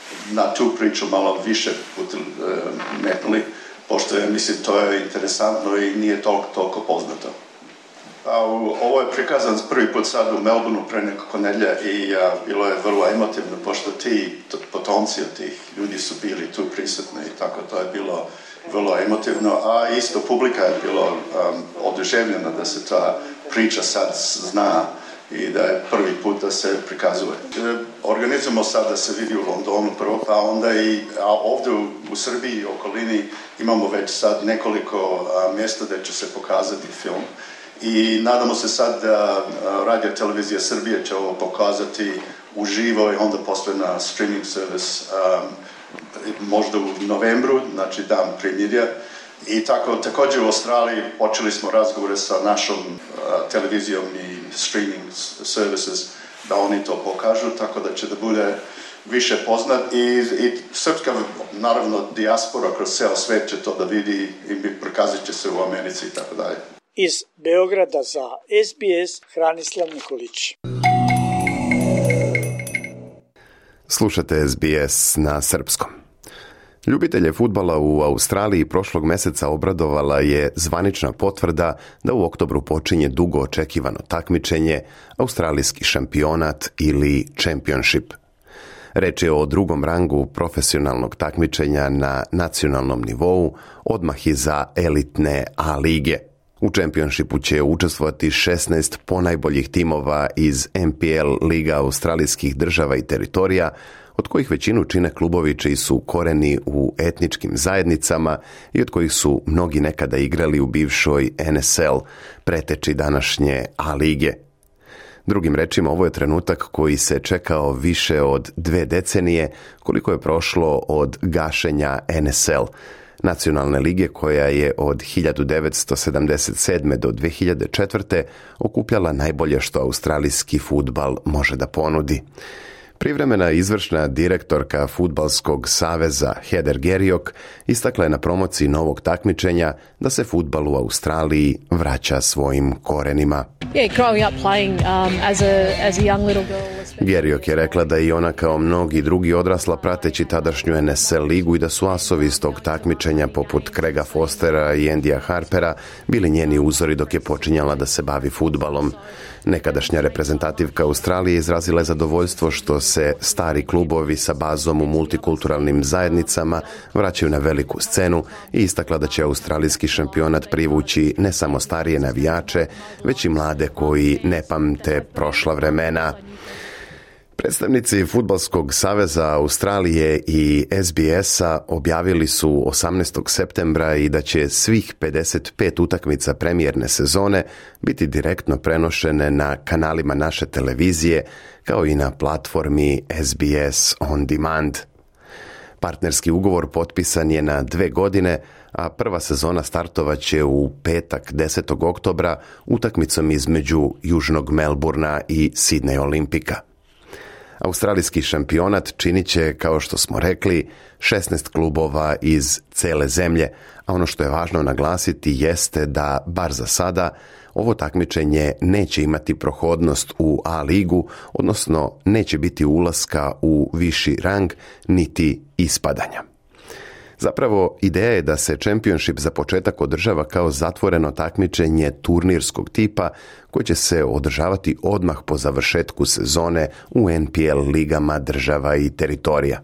na tu priču malo više metnuli, pošto je, mislim, to je interesantno i nije toliko poznato. Ovo je prikazan prvi put sad u Melbourneu pre nekoliko nedjelja i bilo je vrlo emotivno, pošto ti potomci od tih ljudi su bili tu prisutni i tako, to je bilo vrlo emotivno, a isto publika je bilo oduševljena da se ta priča sad zna i da je prvi put da se prikazuje. Organizujemo sad da se vidi u Londonu prvo, pa onda i ovdje u Srbiji i okolini imamo već sad nekoliko mjesta gdje će se pokazati film. I nadamo se sad da Radio Televizija Srbije će ovo pokazati uživo i onda poslije na streaming service možda u novembru, znači dan premijerja. I također u Australiji počeli smo razgovore sa našom televizijom i streaming services da oni to pokažu, tako da će da bude više poznat i srpska, naravno, dijaspora kroz ceo svet će to da vidi i prikazat će se u Americi i tako dalje. Iz Beograda za SBS Hranislav Nikolić. Slušate SBS na srpskom. Ljubitelje fudbala u Australiji prošlog meseca obradovala je zvanična potvrda da u oktobru počinje dugo očekivano takmičenje, australijski šampionat ili championship. Reč je o drugom rangu profesionalnog takmičenja na nacionalnom nivou, odmah iza elitne A lige. U čempionšipu će učestvovati 16 ponajboljih timova iz NPL Liga australijskih država i teritorija, od kojih većinu čine klubovi čiji su koreni u etničkim zajednicama i od kojih su mnogi nekada igrali u bivšoj NSL, preteči današnje A lige. Drugim rečima, ovo je trenutak koji se čekao više od 2 decenije, koliko je prošlo od gašenja NSL, nacionalne lige koja je od 1977. do 2004. okupljala najbolje što australijski fudbal može da ponudi. Privremena izvršna direktorka Fudbalskog saveza Heather Garriott istakla je na promociji novog takmičenja da se fudbal u Australiji vraća svojim korenima. Garriott je rekla da i ona kao mnogi drugi odrasla prateći tadašnju NSL ligu i da su asovi iz tog takmičenja poput Craiga Fostera i Andyja Harpera bili njeni uzori dok je počinjala da se bavi fudbalom. Nekadašnja reprezentativka Australije izrazila je zadovoljstvo što se stari klubovi sa bazom u multikulturalnim zajednicama vraćaju na veliku scenu i istakla da će australijski šampionat privući ne samo starije navijače, već i mlade koji ne pamte prošla vremena. Predstavnici Fudbalskog saveza Australije i SBS-a objavili su 18. septembra i da će svih 55 utakmica premijerne sezone biti direktno prenošene na kanalima naše televizije, kao i na platformi SBS On Demand. Partnerski ugovor potpisan je na 2 godine, a prva sezona startovaće u petak 10. oktobra utakmicom između Južnog Melburna i Sydney Olimpika. Australijski šampionat činit će, kao što smo rekli, 16 klubova iz cele zemlje, a ono što je važno naglasiti jeste da, bar za sada, ovo takmičenje neće imati prohodnost u A ligu, odnosno neće biti ulaska u viši rang niti ispadanja. Zapravo, ideja je da se championship za početak održava kao zatvoreno takmičenje turnirskog tipa koje će se održavati odmah po završetku sezone u NPL ligama država i teritorija.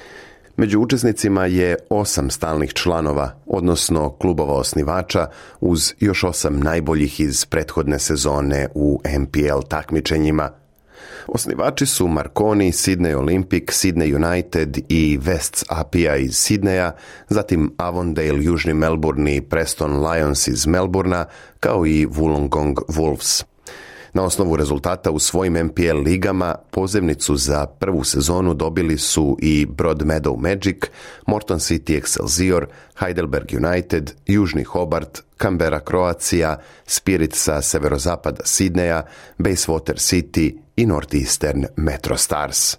Među učesnicima je 8 stalnih članova, odnosno klubova osnivača, uz još 8 najboljih iz prethodne sezone u NPL takmičenjima. Osnivači su Marconi, Sydney Olympic, Sydney United i Wests Apia iz Sidneja, zatim Avondale, Južni Melbourne i Preston Lions iz Melburna, kao i Wollongong Wolves. Na osnovu rezultata u svojim NPL ligama pozivnicu za prvu sezonu dobili su i Broadmeadow Magic, Moreton City Excelsior, Heidelberg United, Južni Hobart, Canberra Croatia, Spirit sa severozapada Sidneja, Bayswater City i Northeastern Metro Stars.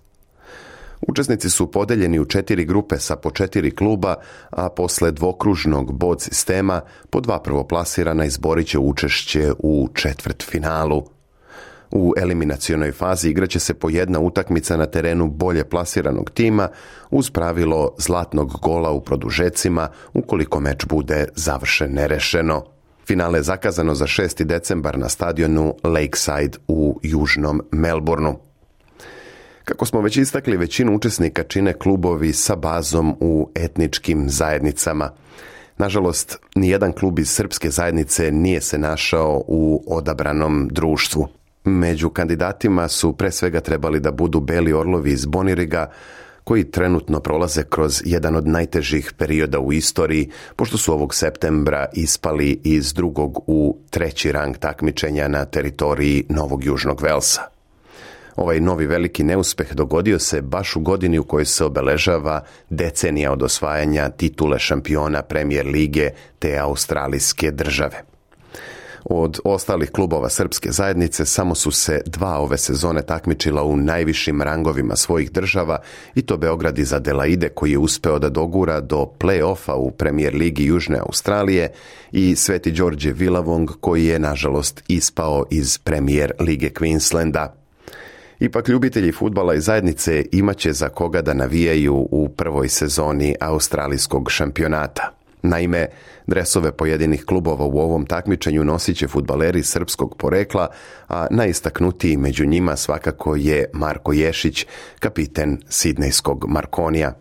Učesnici su podeljeni u 4 grupe sa po 4 kluba, a posle dvokružnog bod sistema po 2 prvoplasirana izborit će učešće u četvrtfinalu. U eliminacionoj fazi igraće se po jedna utakmica na terenu bolje plasiranog tima uz pravilo zlatnog gola u produžecima ukoliko meč bude završen nerešeno. Finale je zakazano za 6. decembar na stadionu Lakeside u južnom Melbourneu. Kako smo već istakli, većinu učesnika čine klubovi sa bazom u etničkim zajednicama. Nažalost, nijedan klub iz srpske zajednice nije se našao u odabranom društvu. Među kandidatima su pre svega trebali da budu Beli orlovi iz Boniriga, koji trenutno prolaze kroz jedan od najtežih perioda u istoriji, pošto su ovog septembra ispali iz drugog u 3. rang takmičenja na teritoriji Novog Južnog Velsa. Ovaj novi veliki neuspeh dogodio se baš u godini u kojoj se obeležava decenija od osvajanja titule šampiona Premier lige te australijske države. Od ostalih klubova srpske zajednice samo su se 2 ove sezone takmičila u najvišim rangovima svojih država, i to Beograd iz Adelaide koji je uspeo da dogura do play-offa u Premier ligi Južne Australije i Sveti Đorđe Villavong koji je nažalost ispao iz Premier lige Queenslanda. Ipak ljubitelji fudbala i zajednice imaće za koga da navijaju u prvoj sezoni australijskog šampionata. Naime, dresove pojedinih klubova u ovom takmičenju nosit će fudbaleri srpskog porekla, a najistaknutiji među njima svakako je Marko Ješić, kapiten sidnejskog Markonija.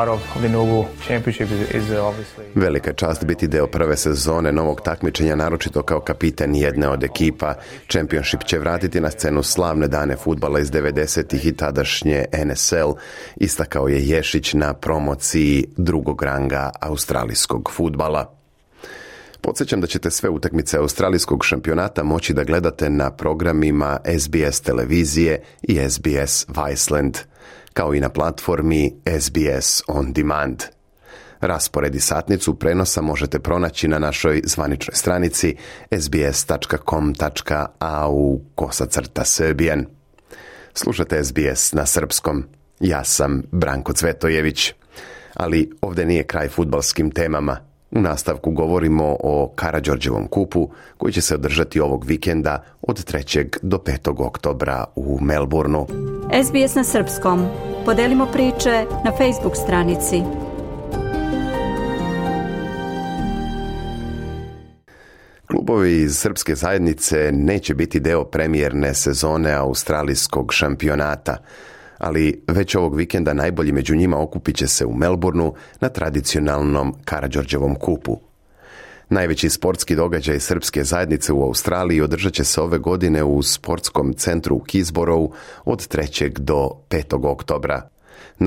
Velika je čast biti deo prve sezone novog takmičenja, naročito kao kapiten jedne od ekipa. Championship će vratiti na scenu slavne dane fudbala iz 90-ih i tadašnje NSL, istakao je Ješić na promociji drugog ranga australijskog fudbala. Podsjećam da ćete sve utakmice australijskog šampionata moći da gledate na programima SBS televizije i SBS Viceland, kao i na platformi SBS On Demand. Raspored i satnicu prenosa možete pronaći na našoj zvaničnoj stranici sbs.com.au/Serbian. Slušate SBS na srpskom. Ja sam Branko Cvetojević. Ali ovdje nije kraj fudbalskim temama. U nastavku govorimo o Karađorđevom kupu koji će se održati ovog vikenda od 3. do 5. oktobra u Melbourneu. SBS na srpskom. Podelimo priče na Facebook stranici. Klubovi iz srpske zajednice neće biti deo premijerne sezone australijskog šampionata, ali već ovog vikenda najbolji među njima okupit će se u Melbourneu na tradicionalnom Karađorđevom kupu. Najveći sportski događaj srpske zajednice u Australiji održat će se ove godine u sportskom centru u Keysboroughu od 3. do 5. oktobra. Na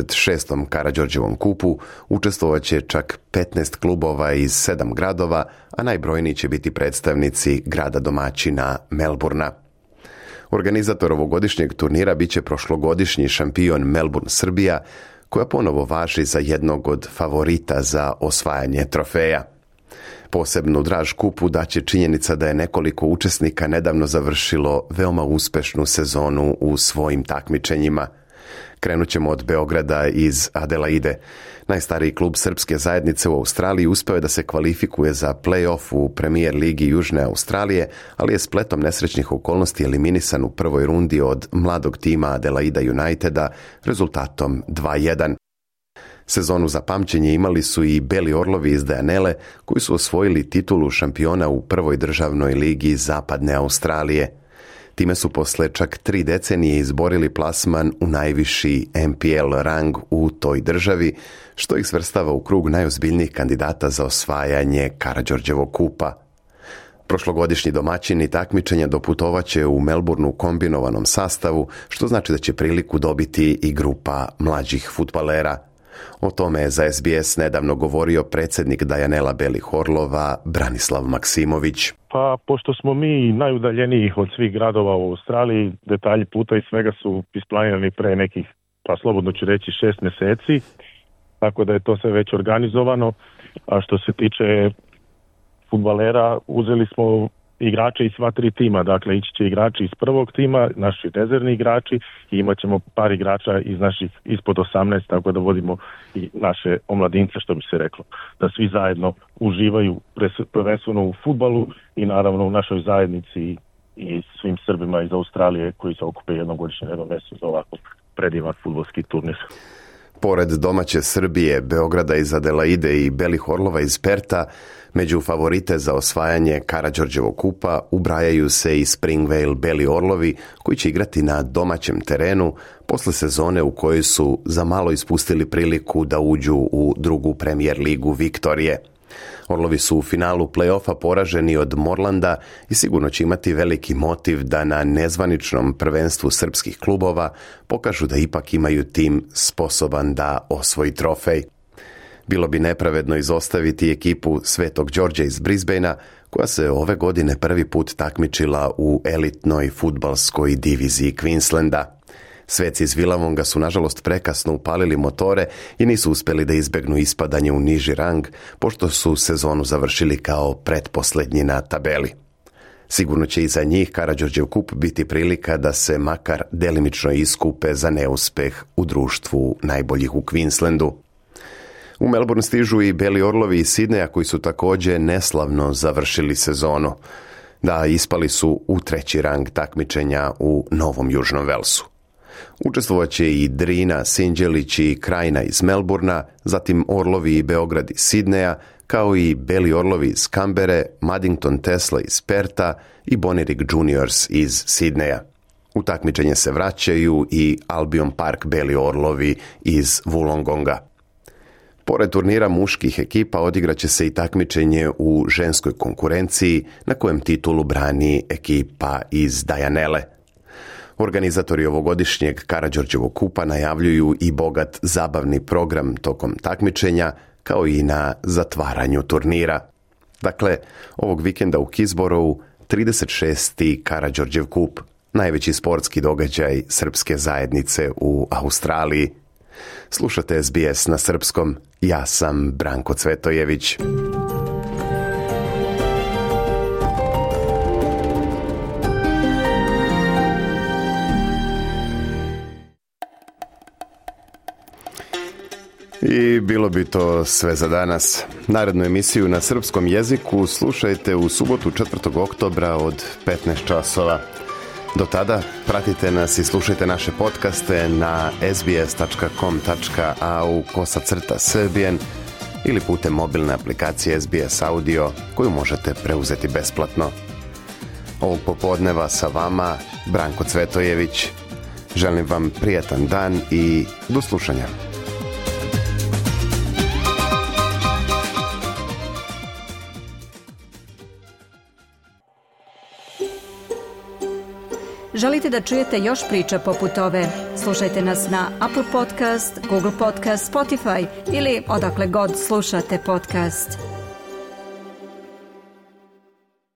36. Karađorđevom kupu učestvovat će čak 15 klubova iz 7 gradova, a najbrojniji će biti predstavnici grada domaćina Melbournea. Organizator ovogodišnjeg turnira biće prošlogodišnji šampion Melbourne Srbija, koja ponovo važi za jednog od favorita za osvajanje trofeja. Posebnu draž kupu daće činjenica da je nekoliko učesnika nedavno završilo veoma uspešnu sezonu u svojim takmičenjima. Krenut ćemo od Beograda iz Adelaide. Najstariji klub srpske zajednice u Australiji uspeo je da se kvalifikuje za play-off u Premier ligi Južne Australije, ali je spletom nesrećnih okolnosti eliminisan u prvoj rundi od mladog tima Adelaida Uniteda rezultatom 2-1. Sezonu za pamćenje imali su i Beli orlovi iz Danelle, koji su osvojili titulu šampiona u prvoj državnoj ligi Zapadne Australije. Time su posle čak 3 decenije izborili plasman u najviši NPL rang u toj državi, što ih svrstava u krug najozbiljnijih kandidata za osvajanje Karađorđevog kupa. Prošlogodišnji domaćini takmičenja doputovaće u Melbourneu u kombinovanom sastavu, što znači da će priliku dobiti i grupa mlađih fudbalera. O tome je za SBS nedavno govorio predsjednik Danella Belih Orlova, Branislav Maksimović. Pa, pošto smo mi najudaljeniji od svih gradova u Australiji, detalji puta i svega su isplanirani pre nekih, pa slobodno ću reći, 6 mjeseci, tako da je to sve već organizovano. A što se tiče fudbalera, uzeli smo igrače iz sva 3 tima, dakle ići će igrači iz prvog tima, naši rezervni igrači, i imat ćemo par igrača iz naših ispod 18, tako da vodimo i naše omladince, što bi se reklo, da svi zajedno uživaju prvenstveno u fudbalu i naravno u našoj zajednici i svim Srbima iz Australije koji se okupe jednogodišnje na jednom mjestu za ovako predivan fudbalski turnir. Pored domaće Srbije, Beograda iz Adelaide i Belih Orlova iz Perta, među favorite za osvajanje Karađorđevog kupa ubrajaju se i Springvale Beli Orlovi, koji će igrati na domaćem terenu posle sezone u kojoj su za malo ispustili priliku da uđu u drugu Premier ligu Viktorije. Orlovi su u finalu play-offa poraženi od Morlanda i sigurno će imati veliki motiv da na nezvaničnom prvenstvu srpskih klubova pokažu da ipak imaju tim sposoban da osvoji trofej. Bilo bi nepravedno izostaviti ekipu Svetog Đorđa iz Brisbanea, koja se ove godine prvi put takmičila u elitnoj fudbalskoj diviziji Queenslanda. Sveci iz Villavonga su nažalost prekasno upalili motore i nisu uspjeli da izbegnu ispadanje u niži rang, pošto su sezonu završili kao pretposlednji na tabeli. Sigurno će i za njih Karađorđev kup biti prilika da se makar delimično iskupe za neuspeh u društvu najboljih u Queenslandu. U Melbourne stižu i Beli Orlovi iz Sidneja, koji su također neslavno završili sezonu. Da, ispali su u treći rang takmičenja u Novom Južnom Velsu. Učestvovat će i Drina, Sinđelić i Krajina iz Melburna, zatim Orlovi i Beograd iz Sidneja, kao i Beli Orlovi iz Kambere, Maddington Tesla iz Perta i Bonirik Juniors iz Sidneja. U takmičenje se vraćaju i Albion Park Beli Orlovi iz Wollongonga. Pored turnira muških ekipa odigraće se i takmičenje u ženskoj konkurenciji, na kojem titulu brani ekipa iz Dajanele. Organizatori ovogodišnjeg Karađorđevog kupa najavljuju i bogat zabavni program tokom takmičenja, kao i na zatvaranju turnira. Dakle, ovog vikenda u Kisborovu 36. Karađorđev kup, najveći sportski događaj srpske zajednice u Australiji. Slušate SBS na srpskom, ja sam Branko Cvetojević. I bilo bi to sve za danas. Narednu emisiju na srpskom jeziku slušajte u subotu 4. oktobra od 15 časova. Do tada pratite nas i slušajte naše podcaste na sbs.com.au/Serbian ili putem mobilne aplikacije SBS Audio, koju možete preuzeti besplatno. Ovog popodneva sa vama Branko Cvetojević. Želim vam prijatan dan i do slušanja. Želite da čujete još priča poput ove? Slušajte nas na Apple Podcast, Google Podcast, Spotify ili odakle god slušate podcast.